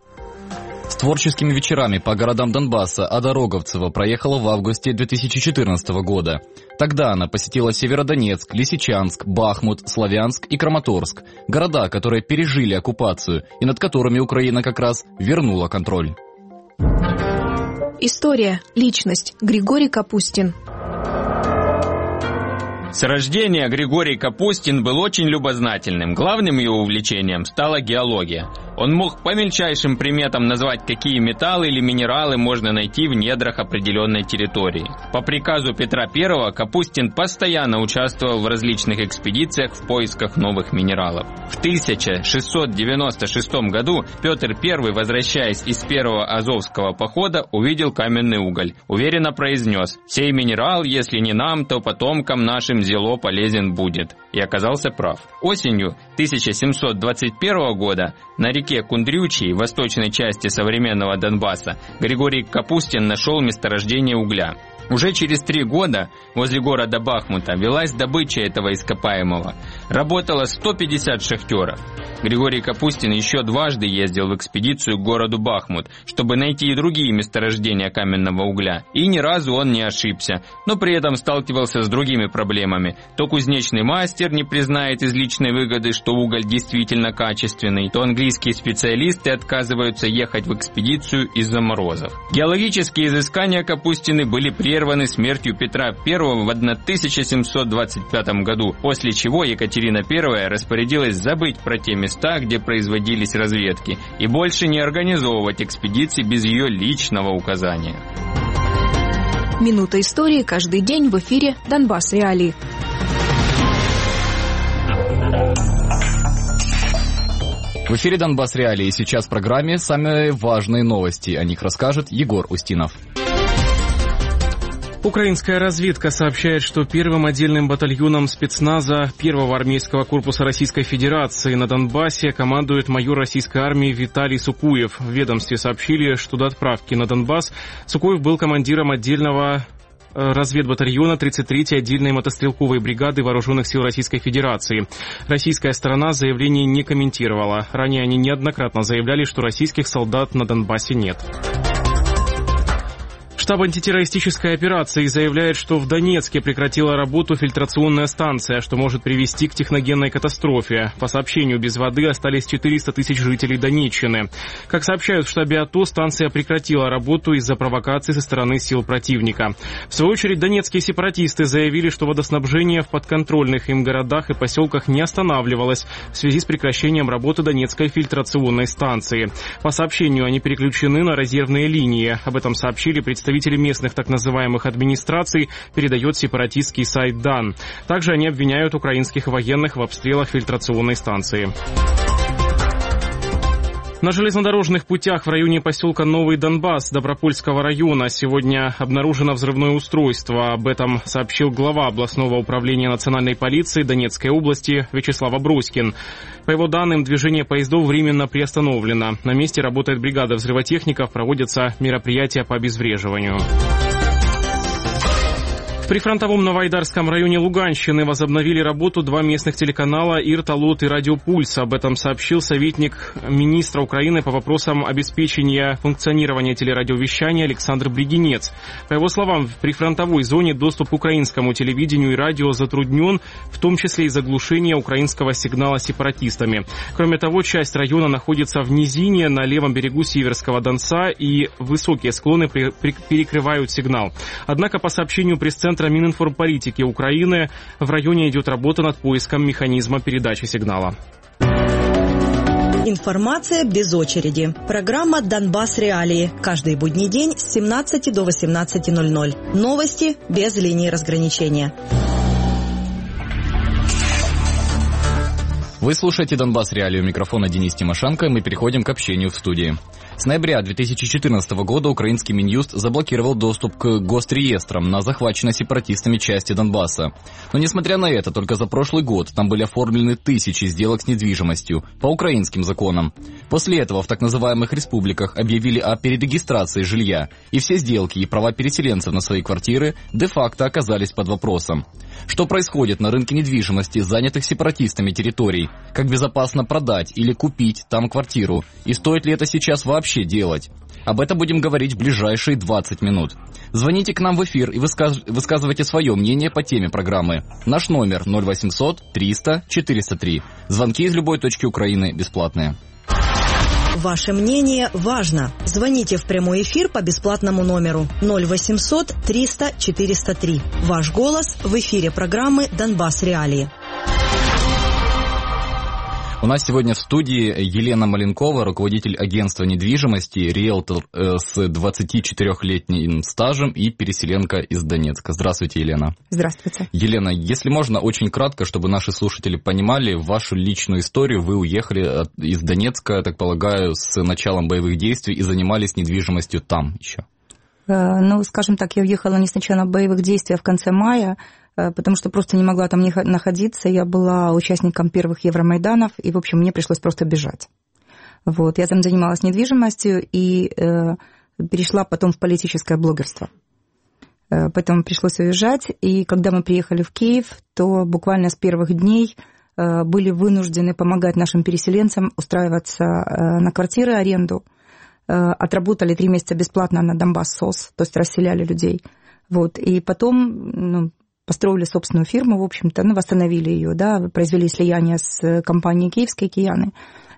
B: С творческими вечерами по городам Донбасса Ада Роговцева проехала в августе две тысячи четырнадцатого года. Тогда она посетила Северодонецк, Лисичанск, Бахмут, Славянск и Краматорск. Города, которые пережили оккупацию и над которыми Украина как раз вернула контроль.
I: История. Личность. Григорий Капустин.
A: С рождения Григорий Капустин был очень любознательным. Главным его увлечением стала геология. Он мог по мельчайшим приметам назвать, какие металлы или минералы можно найти в недрах определенной территории. По приказу Петра Первого Капустин постоянно участвовал в различных экспедициях в поисках новых минералов. В тысяча шестьсот девяносто шестом году Петр Первый, возвращаясь из первого Азовского похода, увидел каменный уголь. Уверенно произнес: «Сей минерал, если не нам, то потомкам нашим зело полезен будет». И оказался прав. Осенью тысяча семьсот двадцать первого года на реке Кундрючий, в восточной части современного Донбасса, Григорий Капустин нашел месторождение угля. Уже через три года возле города Бахмута велась добыча этого ископаемого. Работало сто пятьдесят шахтеров. Григорий Капустин еще дважды ездил в экспедицию к городу Бахмут, чтобы найти и другие месторождения каменного угля. И ни разу он не ошибся, но при этом сталкивался с другими проблемами. То кузнечный мастер не признает из личной выгоды, что уголь действительно качественный, то английские специалисты отказываются ехать в экспедицию из-за морозов. Геологические изыскания Капустины были прерваны смертью Петра Первого в тысяча семьсот двадцать пятом году, после чего Екатерина Первая распорядилась забыть про те места, где производились разведки, и больше не организовывать экспедиции без ее личного указания.
I: Минута истории каждый день в эфире «Донбасс Реалии».
B: В эфире «Донбасс Реалии» сейчас в программе самые важные новости. О них расскажет Егор Устинов.
F: Украинская разведка сообщает, что первым отдельным батальоном спецназа первого армейского корпуса Российской Федерации на Донбассе командует майор российской армии Виталий Сукуев. В ведомстве сообщили, что до отправки на Донбасс Сукуев был командиром отдельного разведбатальона тридцать третьей отдельной мотострелковой бригады Вооруженных сил Российской Федерации. Российская сторона заявление не комментировала. Ранее они неоднократно заявляли, что российских солдат на Донбассе нет. Штаб антитеррористической операции заявляет, что в Донецке прекратила работу фильтрационная станция, что может привести к техногенной катастрофе. По сообщению, без воды остались четыреста тысяч жителей Донеччины. Как сообщают в штабе АТО, станция прекратила работу из-за провокаций со стороны сил противника. В свою очередь, донецкие сепаратисты заявили, что водоснабжение в подконтрольных им городах и поселках не останавливалось в связи с прекращением работы Донецкой фильтрационной станции. По сообщению, они переключены на резервные линии. Об этом сообщили представители Представители местных так называемых администраций, передает сепаратистский сайт Дан. Также они обвиняют украинских военных в обстрелах фильтрационной станции. На железнодорожных путях в районе поселка Новый Донбасс Добропольского района сегодня обнаружено взрывное устройство. Об этом сообщил глава областного управления национальной полиции Донецкой области Вячеслав Аброськин. По его данным, движение поездов временно приостановлено. На месте работает бригада взрывотехников, проводятся мероприятия по обезвреживанию. В прифронтовом Новоайдарском районе Луганщины возобновили работу два местных телеканала «Ир Талот» и «Радио Пульс». Об этом сообщил советник министра Украины по вопросам обеспечения функционирования телерадиовещания Александр Бригинец. По его словам, в прифронтовой зоне доступ к украинскому телевидению и радио затруднен, в том числе из-за глушения украинского сигнала сепаратистами. Кроме того, часть района находится в низине на левом берегу Северского Донца, и высокие склоны перекрывают сигнал. Однако, по сообщению пресс-центра Мининформполитики Украины, в районе идет работа над поиском механизма передачи сигнала.
K: Информация без очереди. Программа «Донбасс Реалии». Каждый будний день с семнадцати до восемнадцати ноль-ноль. Новости без линии разграничения.
B: Вы слушаете «Донбасс Реалии», у микрофона Денис Тимошенко, и мы переходим к общению в студии. С ноября две тысячи четырнадцатого года украинский Минюст заблокировал доступ к госреестрам на захваченной сепаратистами части Донбасса. Но несмотря на это, только за прошлый год там были оформлены тысячи сделок с недвижимостью по украинским законам. После этого в так называемых республиках объявили о перерегистрации жилья, и все сделки и права переселенцев на свои квартиры де-факто оказались под вопросом. Что происходит на рынке недвижимости занятых сепаратистами территорий? Как безопасно продать или купить там квартиру? И стоит ли это сейчас вообще делать? Об этом будем говорить в ближайшие двадцать минут. Звоните к нам в эфир и высказ... высказывайте свое мнение по теме программы. Наш номер ноль восемьсот триста четыреста три. Звонки из любой точки Украины бесплатные.
K: Ваше мнение важно. Звоните в прямой эфир по бесплатному номеру ноль восемьсот триста четыреста три. Ваш голос в эфире программы «Донбасс Реалии».
B: У нас сегодня в студии Елена Маленкова, руководитель агентства недвижимости, риэлтор с двадцатичетырёхлетним стажем и переселенка из Донецка. Здравствуйте, Елена.
C: Здравствуйте.
B: Елена, если можно, очень кратко, чтобы наши слушатели понимали вашу личную историю. Вы уехали из Донецка, я так полагаю, с началом боевых действий и занимались недвижимостью там еще.
C: Ну, скажем так, я уехала не с начала боевых действий, а в конце мая, потому что просто не могла там находиться. Я была участником первых Евромайданов, и, в общем, мне пришлось просто бежать. Вот. Я там занималась недвижимостью и э, перешла потом в политическое блогерство. Э, поэтому пришлось уезжать, и когда мы приехали в Киев, то буквально с первых дней э, были вынуждены помогать нашим переселенцам устраиваться э, на квартиры, аренду. Э, отработали три месяца бесплатно на Донбасс СОС, то есть расселяли людей. Вот. И потом... Ну, построили собственную фирму, в общем-то, ну, восстановили ее, да, произвели слияние с компанией «Киевские океаны».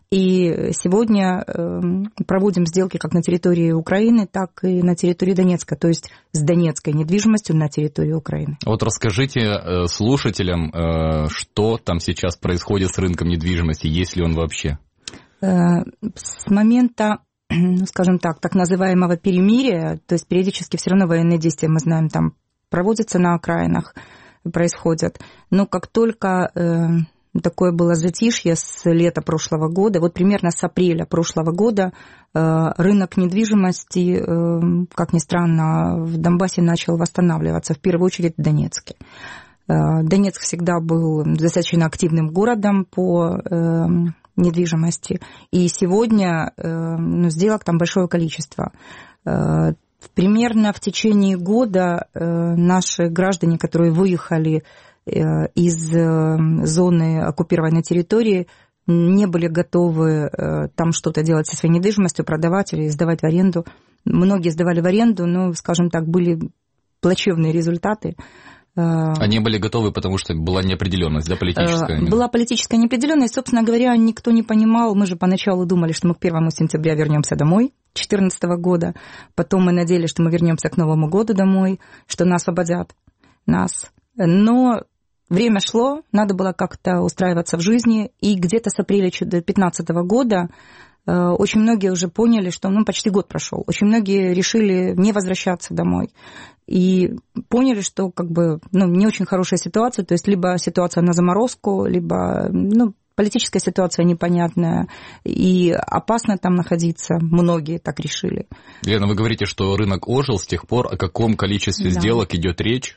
C: И сегодня э, проводим сделки как на территории Украины, так и на территории Донецка, то есть с донецкой недвижимостью на территории Украины.
B: Вот расскажите э, слушателям, э, что там сейчас происходит с рынком недвижимости, есть ли он вообще?
C: Э, с момента, ну, скажем так, так называемого перемирия, то есть периодически все равно военные действия, мы знаем, там проводятся на окраинах, происходят. Но как только э, такое было затишье с лета прошлого года, вот примерно с апреля прошлого года э, рынок недвижимости, э, как ни странно, в Донбассе начал восстанавливаться, в первую очередь в Донецке. Э, Донецк всегда был достаточно активным городом по э, недвижимости, и сегодня э, ну, сделок там большое количество. Э, Примерно в течение года э, наши граждане, которые выехали э, из э, зоны оккупированной территории, не были готовы э, там что-то делать со своей недвижимостью, продавать или сдавать в аренду. Многие сдавали в аренду, но, скажем так, были плачевные результаты.
B: Они были готовы, потому что была неопределенность, да, политическая?
C: Была политическая неопределенность. Собственно говоря, никто не понимал. Мы же поначалу думали, что мы к первому сентября вернемся домой две тысячи четырнадцатого года. Потом мы надеялись, что мы вернемся к Новому году домой, что нас освободят. Нас. Но время шло, надо было как-то устраиваться в жизни. И где-то с апреля две тысячи пятнадцатого года очень многие уже поняли, что ну, почти год прошел. Очень многие решили не возвращаться домой. И поняли, что как бы, ну, не очень хорошая ситуация, то есть либо ситуация на заморозку, либо ну, политическая ситуация непонятная, и опасно там находиться, многие так решили.
B: Лена, вы говорите, что рынок ожил с тех пор, о каком количестве да. сделок идет речь?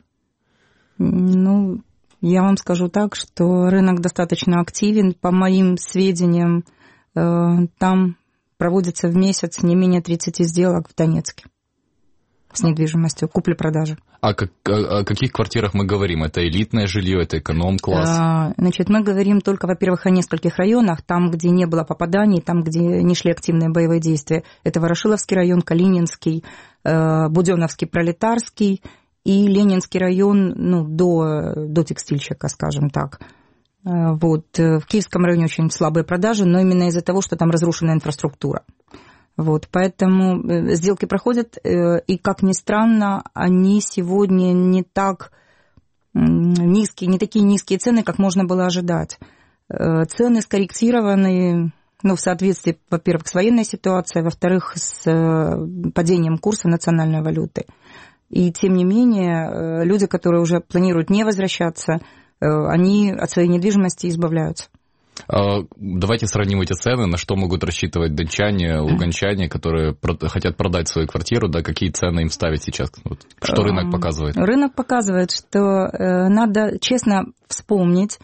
C: Ну, я вам скажу так, что рынок достаточно активен, по моим сведениям, там проводится в месяц не менее тридцать сделок в Донецке с недвижимостью, купли-продажи.
B: А как, о каких квартирах мы говорим? Это элитное жилье, это эконом-класс?
C: А, значит, мы говорим только, во-первых, о нескольких районах, там, где не было попаданий, там, где не шли активные боевые действия. Это Ворошиловский район, Калининский, Буденновский, Пролетарский и Ленинский район, ну, до, до текстильщика, скажем так. Вот. В Киевском районе очень слабые продажи, но именно из-за того, что там разрушена инфраструктура. Вот. Поэтому сделки проходят, и, как ни странно, они сегодня не так низкие, не такие низкие цены, как можно было ожидать. Цены скорректированы, ну, в соответствии, во-первых, с военной ситуацией, во-вторых, с падением курса национальной валюты. И, тем не менее, люди, которые уже планируют не возвращаться, они от своей недвижимости избавляются.
B: Давайте сравним эти цены, на что могут рассчитывать дончане, луганчане, которые хотят продать свою квартиру, да, какие цены им ставить сейчас, вот, что рынок показывает?
C: Рынок показывает, что надо честно вспомнить,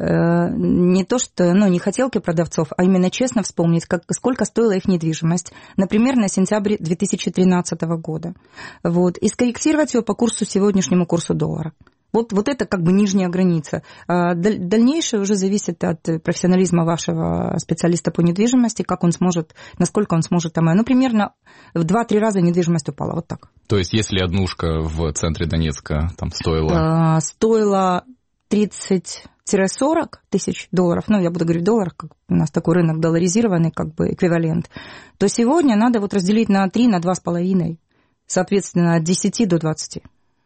C: не то что, ну, не хотелки продавцов, а именно честно вспомнить, как, сколько стоила их недвижимость, например, на сентябрь две тысячи тринадцатого года, вот, и скорректировать ее по курсу, сегодняшнему курсу доллара. Вот, вот это как бы нижняя граница. Дальнейшее уже зависит от профессионализма вашего специалиста по недвижимости, как он сможет, насколько он сможет там. Ну, примерно в два-три раза недвижимость упала, вот так.
B: То есть, если однушка в центре Донецка там стоила?
C: Стоила тридцать сорок тысяч долларов, ну, я буду говорить в долларах, как у нас такой рынок долларизированный, как бы эквивалент, то сегодня надо вот разделить на три, на два с половиной, соответственно, от десяти до двадцати.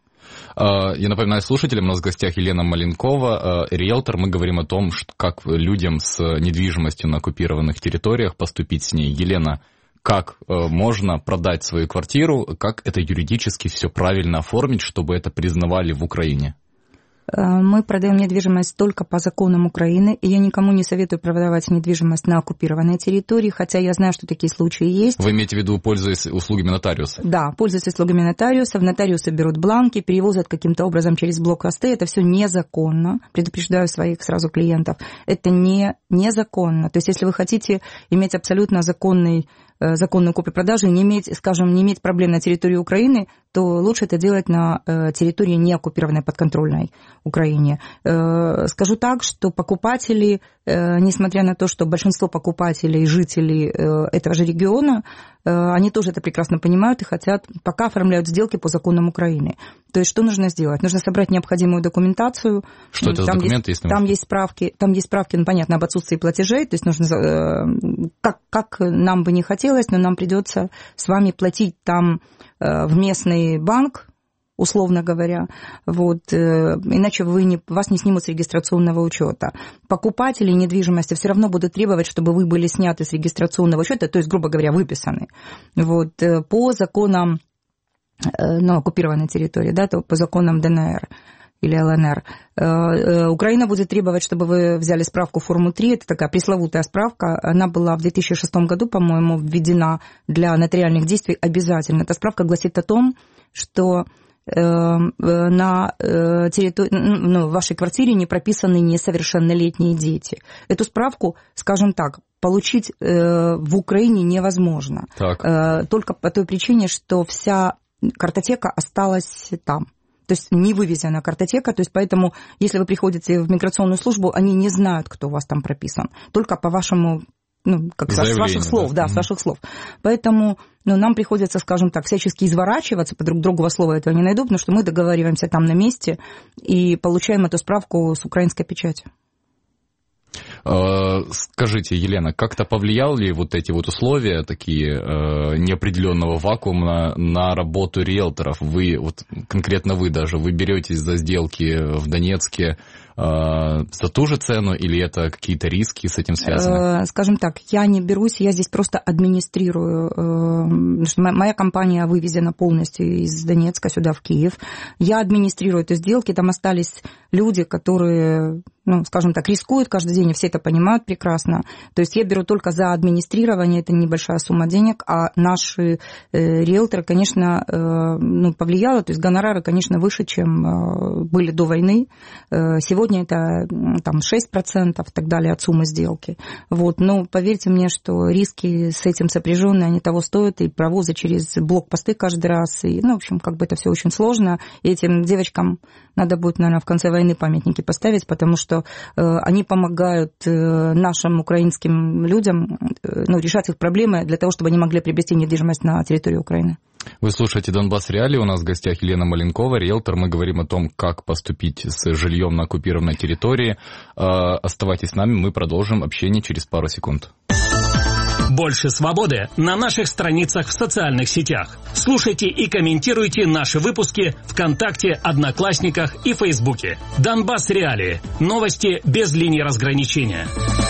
B: Я напоминаю слушателям, у нас в гостях Елена Маленкова, риэлтор. Мы говорим о том, как людям с недвижимостью на оккупированных территориях поступить с ней. Елена, как можно продать свою квартиру, как это юридически все правильно оформить, чтобы это признавали в Украине?
C: Мы продаем недвижимость только по законам Украины, и я никому не советую продавать недвижимость на оккупированной территории, хотя я знаю, что такие случаи есть.
B: Вы имеете в виду, пользуясь услугами нотариуса?
C: Да, пользуясь услугами нотариусов. Нотариусы берут бланки, перевозят каким-то образом через блокпосты. Это все незаконно. Предупреждаю своих сразу клиентов. Это не незаконно. То есть, если вы хотите иметь абсолютно законный законную купли-продажу и не иметь, скажем, не иметь проблем на территории Украины, то лучше это делать на территории не оккупированной подконтрольной Украине. Скажу так, что покупатели, несмотря на то, что большинство покупателей, жителей этого же региона, они тоже это прекрасно понимают и хотят, пока оформляют сделки по законам Украины. То есть, что нужно сделать? Нужно собрать необходимую документацию.
B: Что это за документы,
C: есть, если Там есть справки, там есть справки, ну, понятно, об отсутствии платежей, то есть нужно, как, как нам бы не хотелось, но нам придется с вами платить там в местный банк, условно говоря, вот, иначе вы не, вас не снимут с регистрационного учета. Покупатели недвижимости все равно будут требовать, чтобы вы были сняты с регистрационного учета, то есть, грубо говоря, выписаны. Вот, по законам, ну, оккупированной территории, да, то по законам ДНР или ЛНР. Украина будет требовать, чтобы вы взяли справку форму три, это такая пресловутая справка, она была в две тысячи шестом году, по-моему, введена для нотариальных действий обязательно. Эта справка гласит о том, что на территории, ну, в вашей квартире не прописаны несовершеннолетние дети. Эту справку, скажем так, получить в Украине невозможно. Так. Только по той причине, что вся картотека осталась там. То есть не вывезена картотека, то есть поэтому, если вы приходите в миграционную службу, они не знают, кто у вас там прописан. Только по вашему, ну, как с ваших слов, да, да, с ваших слов. Поэтому, ну, нам приходится, скажем так, всячески изворачиваться, по друг другого слова этого не найду, потому что мы договариваемся там на месте и получаем эту справку с украинской печатью.
B: Скажите, Елена, как-то повлияли ли вот эти вот условия, такие э, неопределенного вакуума, на работу риэлторов? Вы, вот конкретно вы даже, вы беретесь за сделки в Донецке э, за ту же цену или это какие-то риски с этим связаны?
C: Скажем так, я не берусь, я здесь просто администрирую. Э, моя компания вывезена полностью из Донецка сюда, в Киев. Я администрирую эти сделки, там остались люди, которые, ну, скажем так, рискуют каждый день, и все это понимают прекрасно. То есть я беру только за администрирование, это небольшая сумма денег, а наши э, риэлторы, конечно, э, ну, повлияло, то есть гонорары, конечно, выше, чем э, были до войны. Э, сегодня это там шесть процентов и так далее от суммы сделки. Вот. Но поверьте мне, что риски с этим сопряженные, они того стоят, и провозы через блокпосты каждый раз, и, ну, в общем, как бы это все очень сложно, и этим девочкам надо будет, наверное, в конце войны памятники поставить, потому что э, они помогают э, нашим украинским людям, э, ну, решать их проблемы для того, чтобы они могли приобрести недвижимость на территории Украины.
B: Вы слушаете «Донбасс Реалии», у нас в гостях Елена Маленкова, риэлтор. Мы говорим о том, как поступить с жильем на оккупированной территории. Э, оставайтесь с нами, мы продолжим общение через пару секунд.
G: Больше свободы на наших страницах в социальных сетях. Слушайте и комментируйте наши выпуски ВКонтакте, Одноклассниках и Фейсбуке. Донбасс Реалии. Новости без линии разграничения.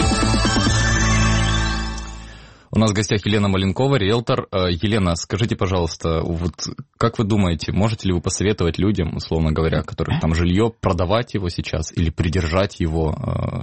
B: У нас в гостях Елена Маленкова, риэлтор. Елена, скажите, пожалуйста, вот как вы думаете, можете ли вы посоветовать людям, условно говоря, которых там жилье, продавать его сейчас или придержать его?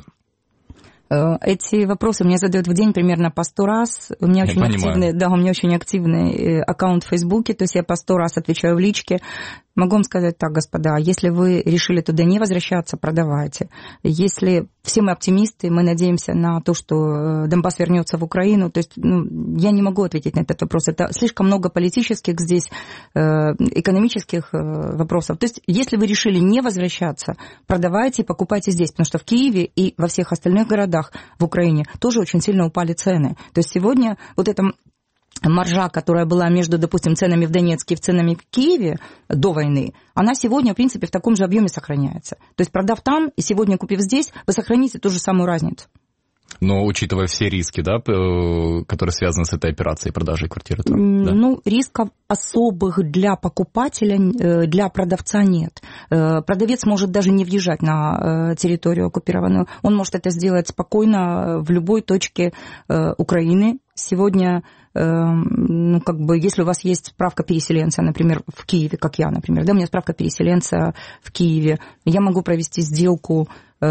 C: Эти вопросы мне задают в день примерно по сто раз. У меня очень активный, да, у меня очень активный аккаунт в Фейсбуке, то есть я по сто раз отвечаю в личке. Могу вам сказать так, господа, если вы решили туда не возвращаться, продавайте. Если все мы оптимисты, мы надеемся на то, что Донбасс вернется в Украину, то есть, ну, я не могу ответить на этот вопрос. Это слишком много политических здесь, экономических вопросов. То есть, если вы решили не возвращаться, продавайте и покупайте здесь, потому что в Киеве и во всех остальных городах в Украине тоже очень сильно упали цены. То есть сегодня вот это маржа, которая была между, допустим, ценами в Донецке и ценами в Киеве до войны, она сегодня, в принципе, в таком же объеме сохраняется. То есть, продав там и сегодня купив здесь, вы сохраните ту же самую разницу.
B: Но учитывая все риски, да, которые связаны с этой операцией продажи квартиры там, да?
C: Ну, рисков особых для покупателя, для продавца нет. Продавец может даже не въезжать на территорию оккупированную. Он может это сделать спокойно в любой точке Украины. Сегодня, ну, как бы, если у вас есть справка переселенца, например, в Киеве, как я, например, да, у меня справка переселенца в Киеве, я могу провести сделку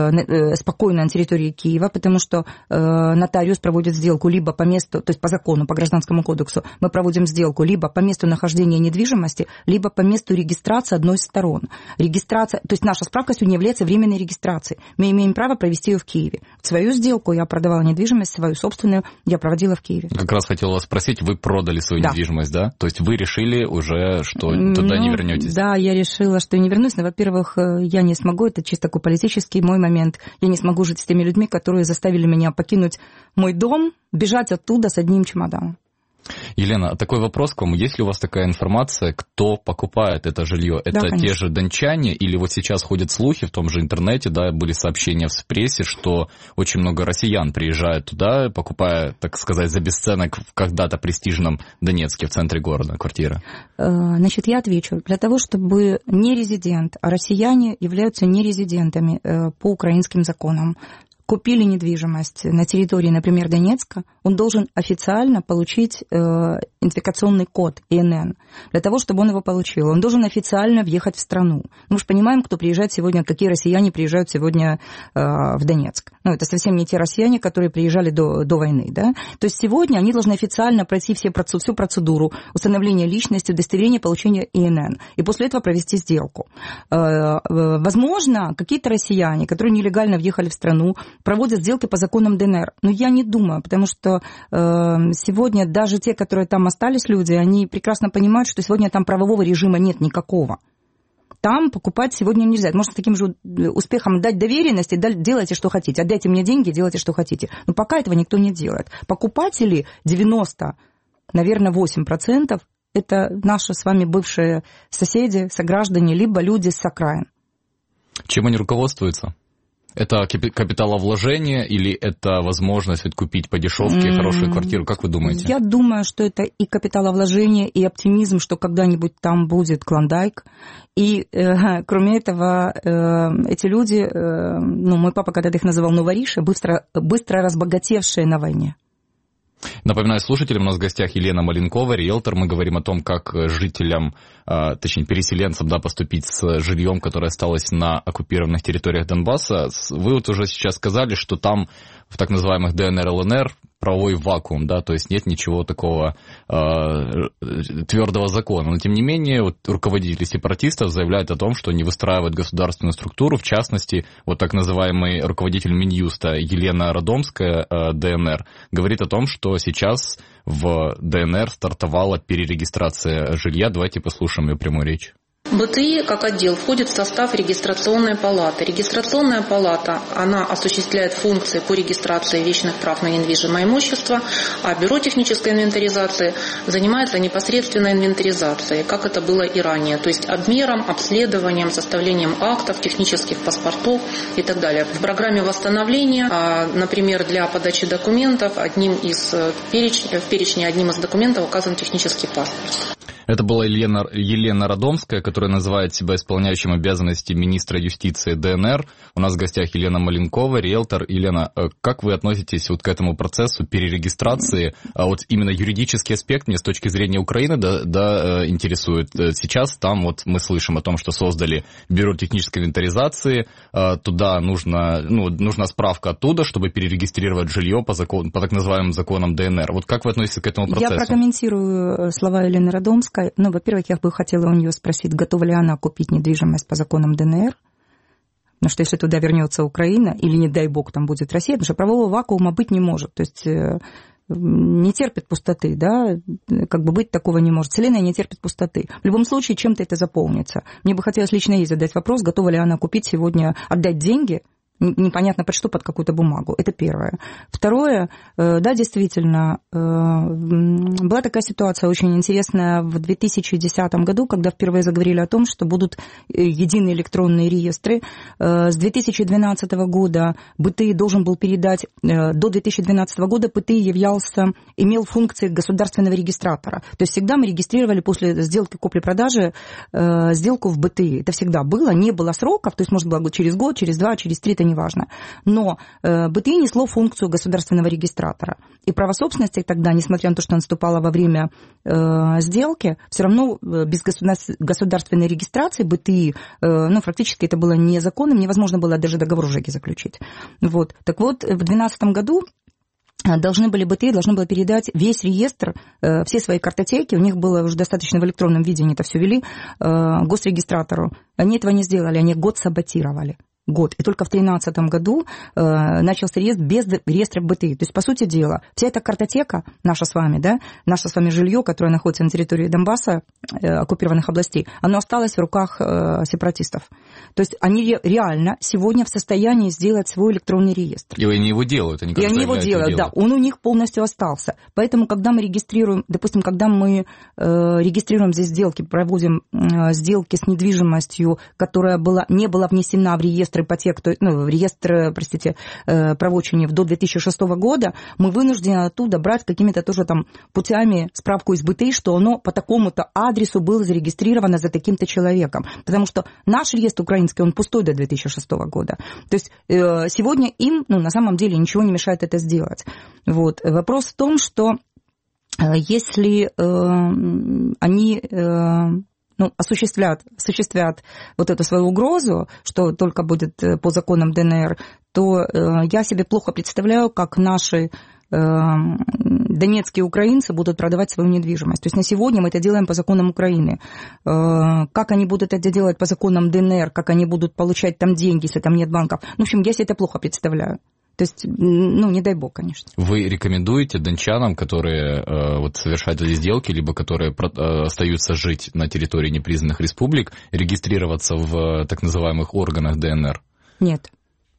C: спокойно на территории Киева, потому что нотариус проводит сделку либо по месту, то есть по закону, по Гражданскому кодексу, мы проводим сделку либо по месту нахождения недвижимости, либо по месту регистрации одной из сторон. Регистрация, то есть наша справка сегодня является временной регистрацией. Мы имеем право провести ее в Киеве. Свою сделку я продавала недвижимость, свою собственную я проводила в Киеве.
B: Как раз хотела вас спросить, вы продали свою да. недвижимость, да? То есть вы решили уже, что туда
C: ну,
B: не вернетесь?
C: Да, я решила, что не вернусь, но, во-первых, я не смогу, это чисто такой политический мой момент. Я не смогу жить с теми людьми, которые заставили меня покинуть мой дом, бежать оттуда с одним чемоданом.
B: Елена, такой вопрос к вам. Есть ли у вас такая информация, кто покупает это жилье? Это
C: да,
B: те же дончане или вот сейчас ходят слухи в том же интернете, да, были сообщения в прессе, что очень много россиян приезжают туда, покупая, так сказать, за бесценок в когда-то престижном Донецке, в центре города, квартира?
C: Значит, я отвечу. Для того, чтобы не резидент, а россияне являются нерезидентами по украинским законам, купили недвижимость на территории, например, Донецка, он должен официально получить э, идентификационный код И Н Н. Для того, чтобы он его получил, он должен официально въехать в страну. Мы же понимаем, кто приезжает сегодня, какие россияне приезжают сегодня э, в Донецк. Ну, это совсем не те россияне, которые приезжали до, до войны, да. То есть сегодня они должны официально пройти все, всю процедуру установления личности, удостоверения получения И Н Н. И после этого провести сделку. Э, э, возможно, какие-то россияне, которые нелегально въехали в страну, проводят сделки по законам Д Н Р. Но я не думаю, потому что э, сегодня даже те, которые там остались люди, они прекрасно понимают, что сегодня там правового режима нет никакого. Там покупать сегодня нельзя. Можно с таким же успехом дать доверенность и делайте, что хотите. Отдайте мне деньги, делайте, что хотите. Но пока этого никто не делает. Покупатели девяносто, наверное, восемь процентов это наши с вами бывшие соседи, сограждане, либо люди с окраин.
B: Чем они руководствуются? Это капиталовложение или это возможность вот купить по дешевке хорошую квартиру? Как вы думаете?
C: Я думаю, что это и капиталовложение, и оптимизм, что когда-нибудь там будет Клондайк. И э, кроме этого, э, эти люди, э, ну, мой папа когда-то их называл новориши, быстро, быстро разбогатевшие на войне.
B: Напоминаю слушателям, у нас в гостях Елена Маленкова, риэлтор. Мы говорим о том, как жителям, точнее переселенцам, да, поступить с жильем, которое осталось на оккупированных территориях Донбасса. Вы вот уже сейчас сказали, что там в так называемых Д Н Р, Л Н Р правовой вакуум, да, то есть нет ничего такого э, твердого закона. Но тем не менее, вот руководители сепаратистов заявляют о том, что они выстраивают государственную структуру, в частности, вот так называемый руководитель Минюста Елена Родомская, э, Д Н Р, говорит о том, что сейчас в Д Н Р стартовала перерегистрация жилья. Давайте послушаем ее прямую речь.
D: Бэ Т И как отдел входит в состав регистрационной палаты. Регистрационная палата, она осуществляет функции по регистрации вечных прав на недвижимое имущество, а Бюро технической инвентаризации занимается непосредственно инвентаризацией, как это было и ранее, то есть обмером, обследованием, составлением актов, технических паспортов и так далее. В программе восстановления, например, для подачи документов, одним из переч... в перечне одним из документов указан технический паспорт.
B: Это была Елена, Елена Родомская, которая называет себя исполняющим обязанности министра юстиции Д Н Р. У нас в гостях Елена Маленкова, риэлтор. Елена, как вы относитесь вот к этому процессу перерегистрации? Вот именно юридический аспект мне с точки зрения Украины да, да, интересует. Сейчас там вот мы слышим о том, что создали Бюро технической инвентаризации. Туда нужно, ну, нужна справка оттуда, чтобы перерегистрировать жилье по, закон, по так называемым законам Д Н Р. Вот как вы относитесь к этому процессу?
C: Я прокомментирую слова Елены Родомской. Ну, во-первых, я бы хотела у нее спросить, готова ли она купить недвижимость по законам Д Н Р. Потому что если туда вернется Украина, или, не дай бог, там будет Россия, потому что правового вакуума быть не может. То есть не терпит пустоты, да, как бы быть такого не может. Вселенная не терпит пустоты. В любом случае, чем-то это заполнится. Мне бы хотелось лично ей задать вопрос, готова ли она купить сегодня, отдать деньги, непонятно под что, под какую-то бумагу. Это первое. Второе, да, действительно, была такая ситуация очень интересная в две тысячи десятом году, когда впервые заговорили о том, что будут единые электронные реестры. С две тысячи двенадцатого года БТИ должен был передать, до две тысячи двенадцатого года БТИ являлся, имел функции государственного регистратора. То есть всегда мы регистрировали после сделки купли-продажи сделку в БТИ. Это всегда было, не было сроков, то есть можно было через год, через два, через три, это неважно. Но э, БТИ несло функцию государственного регистратора. И право собственности тогда, несмотря на то, что наступало во время э, сделки, все равно без государственной регистрации БТИ, э, ну, фактически это было незаконным, невозможно было даже договор о ЖЭКе заключить. Вот. Так вот, в две тысячи двенадцатом году должны были БТИ, должны было передать весь реестр, э, все свои картотеки, у них было уже достаточно в электронном виде, они это все вели, э, госрегистратору. Они этого не сделали, они год саботировали. Год. И только в две тысячи тринадцатом году э, начался реестр без реестра БТИ. То есть, по сути дела, вся эта картотека, наша с вами, да, наше с вами жилье, которое находится на территории Донбасса, э, оккупированных областей, оно осталось в руках э, сепаратистов. То есть, они реально сегодня в состоянии сделать свой электронный реестр.
B: И они его делают. Они,
C: и они его делают, да. Он у них полностью остался. Поэтому, когда мы регистрируем, допустим, когда мы э, регистрируем здесь сделки, проводим э, сделки с недвижимостью, которая была, не была внесена в реестр ипотеку, ну, в реестр, простите, правочинов до две тысячи шестого года, мы вынуждены оттуда брать какими-то тоже там путями справку из БТИ, что оно по такому-то адресу было зарегистрировано за таким-то человеком. Потому что наш реестр украинский, он пустой до две тысячи шестого года. То есть сегодня им, ну, на самом деле ничего не мешает это сделать. Вот. Вопрос в том, что если э, они... Э, ну, осуществят, осуществят вот эту свою угрозу, что только будет по законам ДНР, то э, я себе плохо представляю, как наши э, донецкие украинцы будут продавать свою недвижимость. То есть на сегодня мы это делаем по законам Украины. Э, как они будут это делать по законам ДНР, как они будут получать там деньги, если там нет банков. Ну, в общем, я себе это плохо представляю. То есть, ну, не дай бог, конечно.
B: Вы рекомендуете дончанам, которые э, вот, совершают эти сделки, либо которые э, остаются жить на территории непризнанных республик, регистрироваться в так называемых органах ДНР?
C: Нет.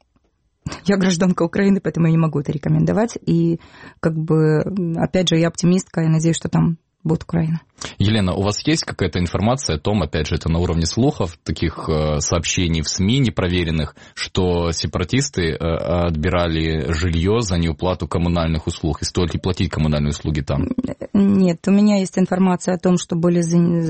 C: Я гражданка Украины, поэтому я не могу это рекомендовать. И, как бы, опять же, я оптимистка, я надеюсь, что там будет Украина.
B: Елена, у вас есть какая-то информация о том, опять же, это на уровне слухов, таких э, сообщений в СМИ непроверенных, что сепаратисты э, отбирали жилье за неуплату коммунальных услуг, и стоит ли платить коммунальные услуги там?
C: Нет, у меня есть информация о том, что были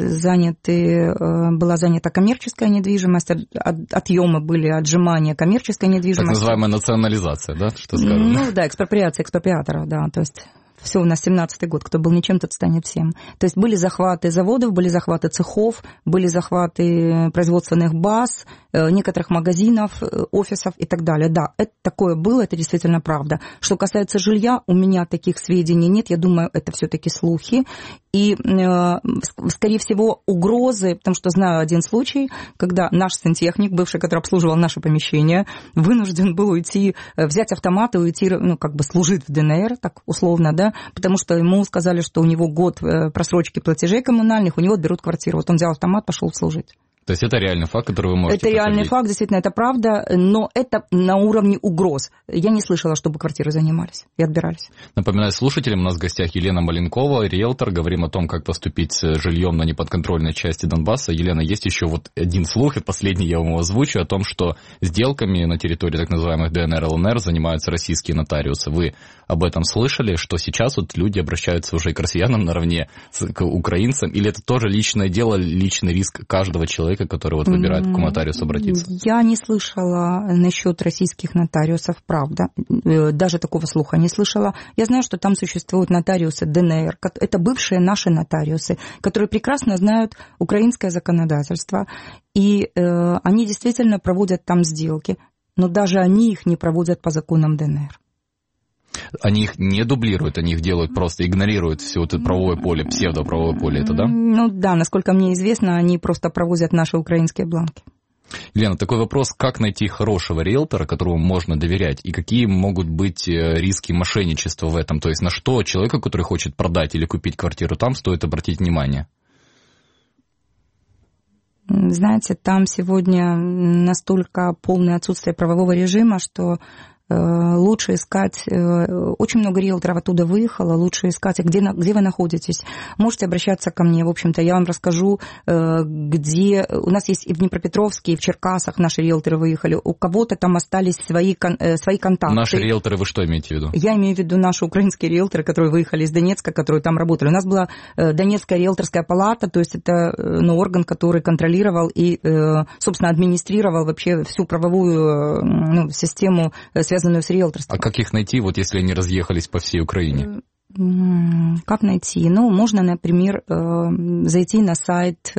C: заняты, э, была занята коммерческая недвижимость, от, отъемы были, отжимания коммерческой недвижимости.
B: Так называемая национализация, да? Что сказано?
C: Ну да, экспроприация экспроприаторов, да, то есть... Все, у нас семнадцатый год, кто был ничем, тот станет всем. То есть были захваты заводов, были захваты цехов, были захваты производственных баз, некоторых магазинов, офисов и так далее. Да, это такое было, это действительно правда. Что касается жилья, у меня таких сведений нет, я думаю, это все-таки слухи. И, скорее всего, угрозы, потому что знаю один случай, когда наш сантехник, бывший, который обслуживал наше помещение, вынужден был уйти, взять автомат и уйти, ну, как бы служить в ДНР, так условно, да, потому что ему сказали, что у него год просрочки платежей коммунальных, у него отберут квартиру. Вот он взял автомат, пошел служить.
B: То есть это реальный факт, который вы можете
C: Это реальный факт, действительно, это правда, но это на уровне угроз. Я не слышала, чтобы квартиры занимались и отбирались.
B: Напоминаю слушателям, у нас в гостях Елена Маленкова, риэлтор. Говорим о том, как поступить с жильем на неподконтрольной части Донбасса. Елена, есть еще вот один слух, и последний я вам озвучу, о том, что сделками на территории так называемых ДНР, ЛНР занимаются российские нотариусы. Вы об этом слышали, что сейчас вот люди обращаются уже к россиянам наравне с, к украинцам, или это тоже личное дело, личный риск каждого человека, который вот выбирает, к какому нотариусу обратиться?
C: Я не слышала насчет российских нотариусов, правда. Даже такого слуха не слышала. Я знаю, что там существуют нотариусы ДНР. Это бывшие наши нотариусы, которые прекрасно знают украинское законодательство. И э, они действительно проводят там сделки. Но даже они их не проводят по законам ДНР.
B: Они их не дублируют, они их делают просто, игнорируют все это правовое поле, псевдоправовое поле, это да?
C: Ну да, насколько мне известно, они просто провозят наши украинские бланки.
B: Лена, такой вопрос, как найти хорошего риэлтора, которому можно доверять, и какие могут быть риски мошенничества в этом? То есть на что человеку, который хочет продать или купить квартиру там, стоит обратить внимание?
C: Знаете, там сегодня настолько полное отсутствие правового режима, что лучше искать, очень много риэлторов оттуда выехало, лучше искать, где, где вы находитесь. Можете обращаться ко мне, в общем-то, я вам расскажу, где... У нас есть и в Днепропетровске, и в Черкасах наши риэлторы выехали, у кого-то там остались свои, свои контакты.
B: Наши риэлторы, вы что имеете в виду?
C: Я имею в виду наши украинские риэлторы, которые выехали из Донецка, которые там работали. У нас была Донецкая риэлторская палата, то есть это ну, орган, который контролировал и, собственно, администрировал вообще всю правовую ну, систему, связанную с риэлторством.
B: А как их найти, вот если они разъехались по всей Украине?
C: Как найти? Ну, можно, например, зайти на сайт...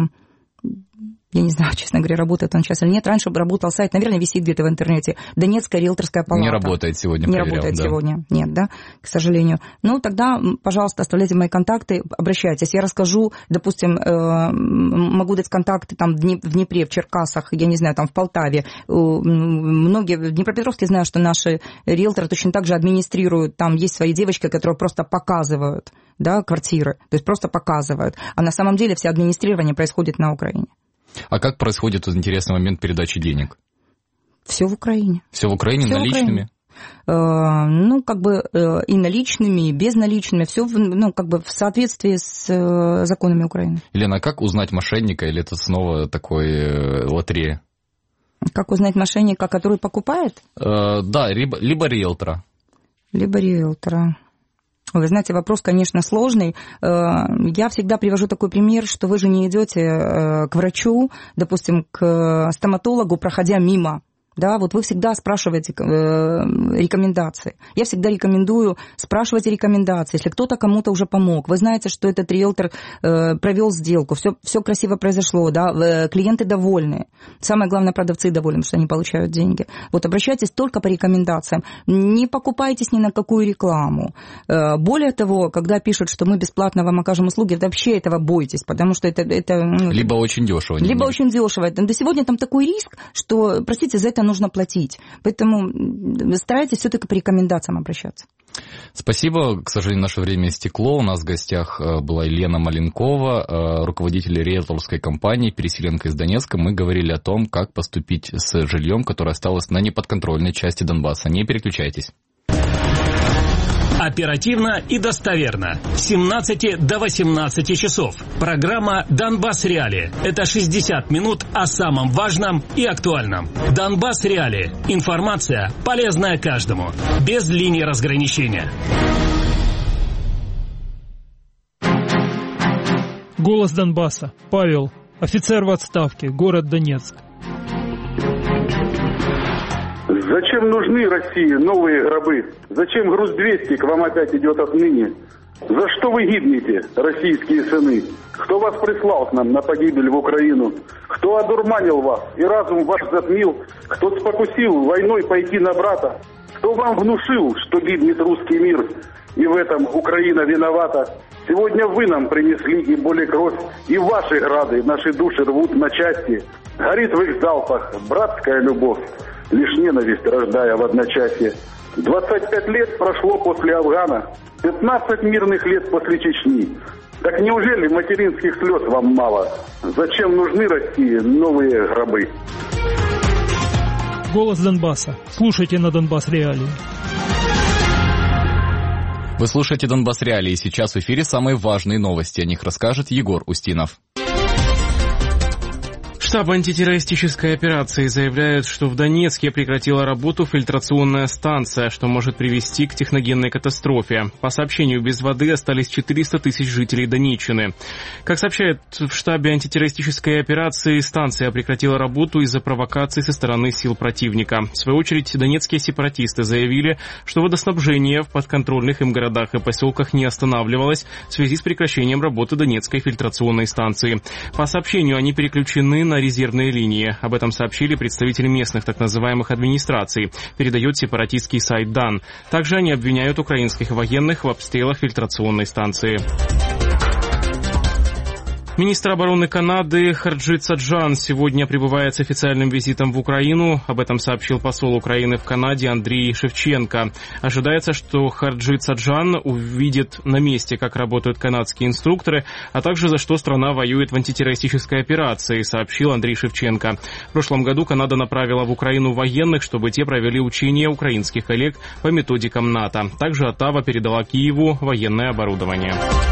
C: Я не знаю, честно говоря, работает он сейчас или нет. Раньше работал сайт, наверное, висит где-то в интернете. Донецкая риэлторская палата.
B: Не работает сегодня,
C: Не
B: проверял,
C: работает
B: да.
C: сегодня, нет, да, к сожалению. Ну, тогда, пожалуйста, оставляйте мои контакты, обращайтесь. Я расскажу, допустим, могу дать контакты там в Днепре, в Черкасах, я не знаю, там в Полтаве. Многие в Днепропетровске знаю, что наши риэлторы точно так же администрируют. Там есть свои девочки, которые просто показывают, да, квартиры. То есть просто показывают. А на самом деле все администрирование происходит на Украине.
B: А как происходит этот интересный момент передачи денег?
C: Все в Украине.
B: Все в Украине,
C: Все
B: наличными?
C: В Украине. Ну, как бы и наличными, и безналичными. Все ну, как бы в соответствии с законами Украины.
B: Елена, а как узнать мошенника, или это снова такой лотерея?
C: Как узнать мошенника, который покупает?
B: Э, да, либо, либо риэлтора.
C: Либо риэлтора. Вы знаете, вопрос, конечно, сложный. Я всегда привожу такой пример, что вы же не идете к врачу, допустим, к стоматологу, проходя мимо. Да, вот вы всегда спрашиваете э, рекомендации. Я всегда рекомендую спрашивать рекомендации. Если кто-то кому-то уже помог, вы знаете, что этот риэлтор э, провел сделку, все, все красиво произошло, да, э, клиенты довольны. Самое главное, продавцы довольны, что они получают деньги. Вот обращайтесь только по рекомендациям. Не покупайтесь ни на какую рекламу. Э, более того, когда пишут, что мы бесплатно вам окажем услуги, вообще этого бойтесь, потому что это... это ну,
B: либо очень дешево.
C: Либо не очень дешево. До сегодня там такой риск, что, простите, за это нужно платить. Поэтому старайтесь все-таки по рекомендациям обращаться.
B: Спасибо. К сожалению, наше время истекло. У нас в гостях была Елена Маленкова, руководитель риэлторской компании «Переселенка из Донецка». Мы говорили о том, как поступить с жильем, которое осталось на неподконтрольной части Донбасса. Не переключайтесь.
G: Оперативно и достоверно. С семнадцати до восемнадцати часов. Программа «Донбасс Реалии». Это шестьдесят минут о самом важном и актуальном. «Донбасс Реалии». Информация, полезная каждому. Без линии разграничения.
O: Голос Донбасса. Павел. Офицер в отставке. Город Донецк.
E: Зачем нужны России новые рабы? Зачем груз двести к вам опять идет отныне? За что вы гибнете, российские сыны? Кто вас прислал к нам на погибель в Украину? Кто одурманил вас и разум ваш затмил? Кто спокусил войной пойти на брата? Кто вам внушил, что гибнет русский мир? И в этом Украина виновата. Сегодня вы нам принесли и боль и кровь, и ваши грады наши души рвут на части. Горит в их залпах братская любовь, лишь ненависть рождая в одночасье. двадцать пять лет прошло после Афгана, пятнадцать мирных лет после Чечни. Так неужели материнских слез вам мало? Зачем нужны России новые гробы?
O: Голос Донбасса. Слушайте на Донбасс Реалии.
B: Вы слушаете Донбасс Реалии. Сейчас в эфире самые важные новости. О них расскажет Егор Устинов.
F: Штаб антитеррористической операции заявляет, что в Донецке прекратила работу фильтрационная станция, что может привести к техногенной катастрофе. По сообщению, без воды остались четыреста тысяч жителей Донеччины. Как сообщают в штабе антитеррористической операции, станция прекратила работу из-за провокаций со стороны сил противника. В свою очередь, донецкие сепаратисты заявили, что водоснабжение в подконтрольных им городах и поселках не останавливалось в связи с прекращением работы Донецкой фильтрационной станции. По сообщению, они переключены на резервные линии. Об этом сообщили представители местных так называемых администраций, передает сепаратистский сайт Дан. Также они обвиняют украинских военных в обстрелах фильтрационной станции. Министр обороны Канады Харджит Саджан сегодня прибывает с официальным визитом в Украину. Об этом сообщил посол Украины в Канаде Андрей Шевченко. Ожидается, что Харджит Саджан увидит на месте, как работают канадские инструкторы, а также за что страна воюет в антитеррористической операции, сообщил Андрей Шевченко. В прошлом году Канада направила в Украину военных, чтобы те провели учения украинских коллег по методикам НАТО. Также Оттава передала Киеву военное оборудование.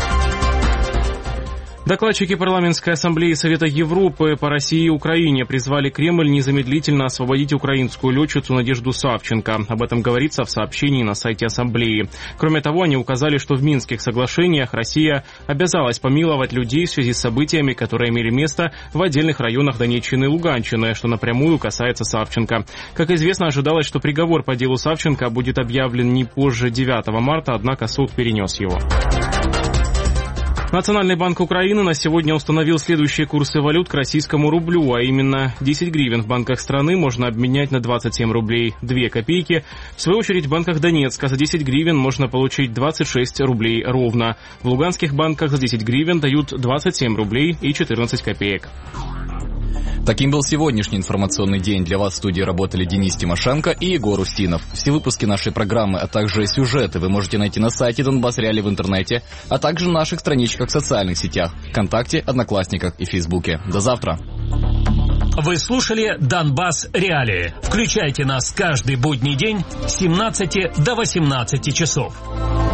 F: Докладчики Парламентской ассамблеи Совета Европы по России и Украине призвали Кремль незамедлительно освободить украинскую летчицу Надежду Савченко. Об этом говорится в сообщении на сайте ассамблеи. Кроме того, они указали, что в Минских соглашениях Россия обязалась помиловать людей в связи с событиями, которые имели место в отдельных районах Донеччины и Луганщины, что напрямую касается Савченко. Как известно, ожидалось, что приговор по делу Савченко будет объявлен не позже девятого марта, однако суд перенес его. Национальный банк Украины на сегодня установил следующие курсы валют к российскому рублю, а именно десять гривен в банках страны можно обменять на двадцать семь рублей две копейки. В свою очередь в банках Донецка за десять гривен можно получить двадцать шесть рублей ровно. В луганских банках за десять гривен дают двадцать семь рублей и четырнадцать копеек.
B: Таким был сегодняшний информационный день. Для вас в студии работали Денис Тимошенко и Егор Устинов. Все выпуски нашей программы, а также сюжеты вы можете найти на сайте Донбасс Реалии в интернете, а также на наших страничках в социальных сетях ВКонтакте, Одноклассниках и Фейсбуке. До завтра.
G: Вы слушали Донбасс Реалии. Включайте нас каждый будний день с семнадцати до восемнадцати часов.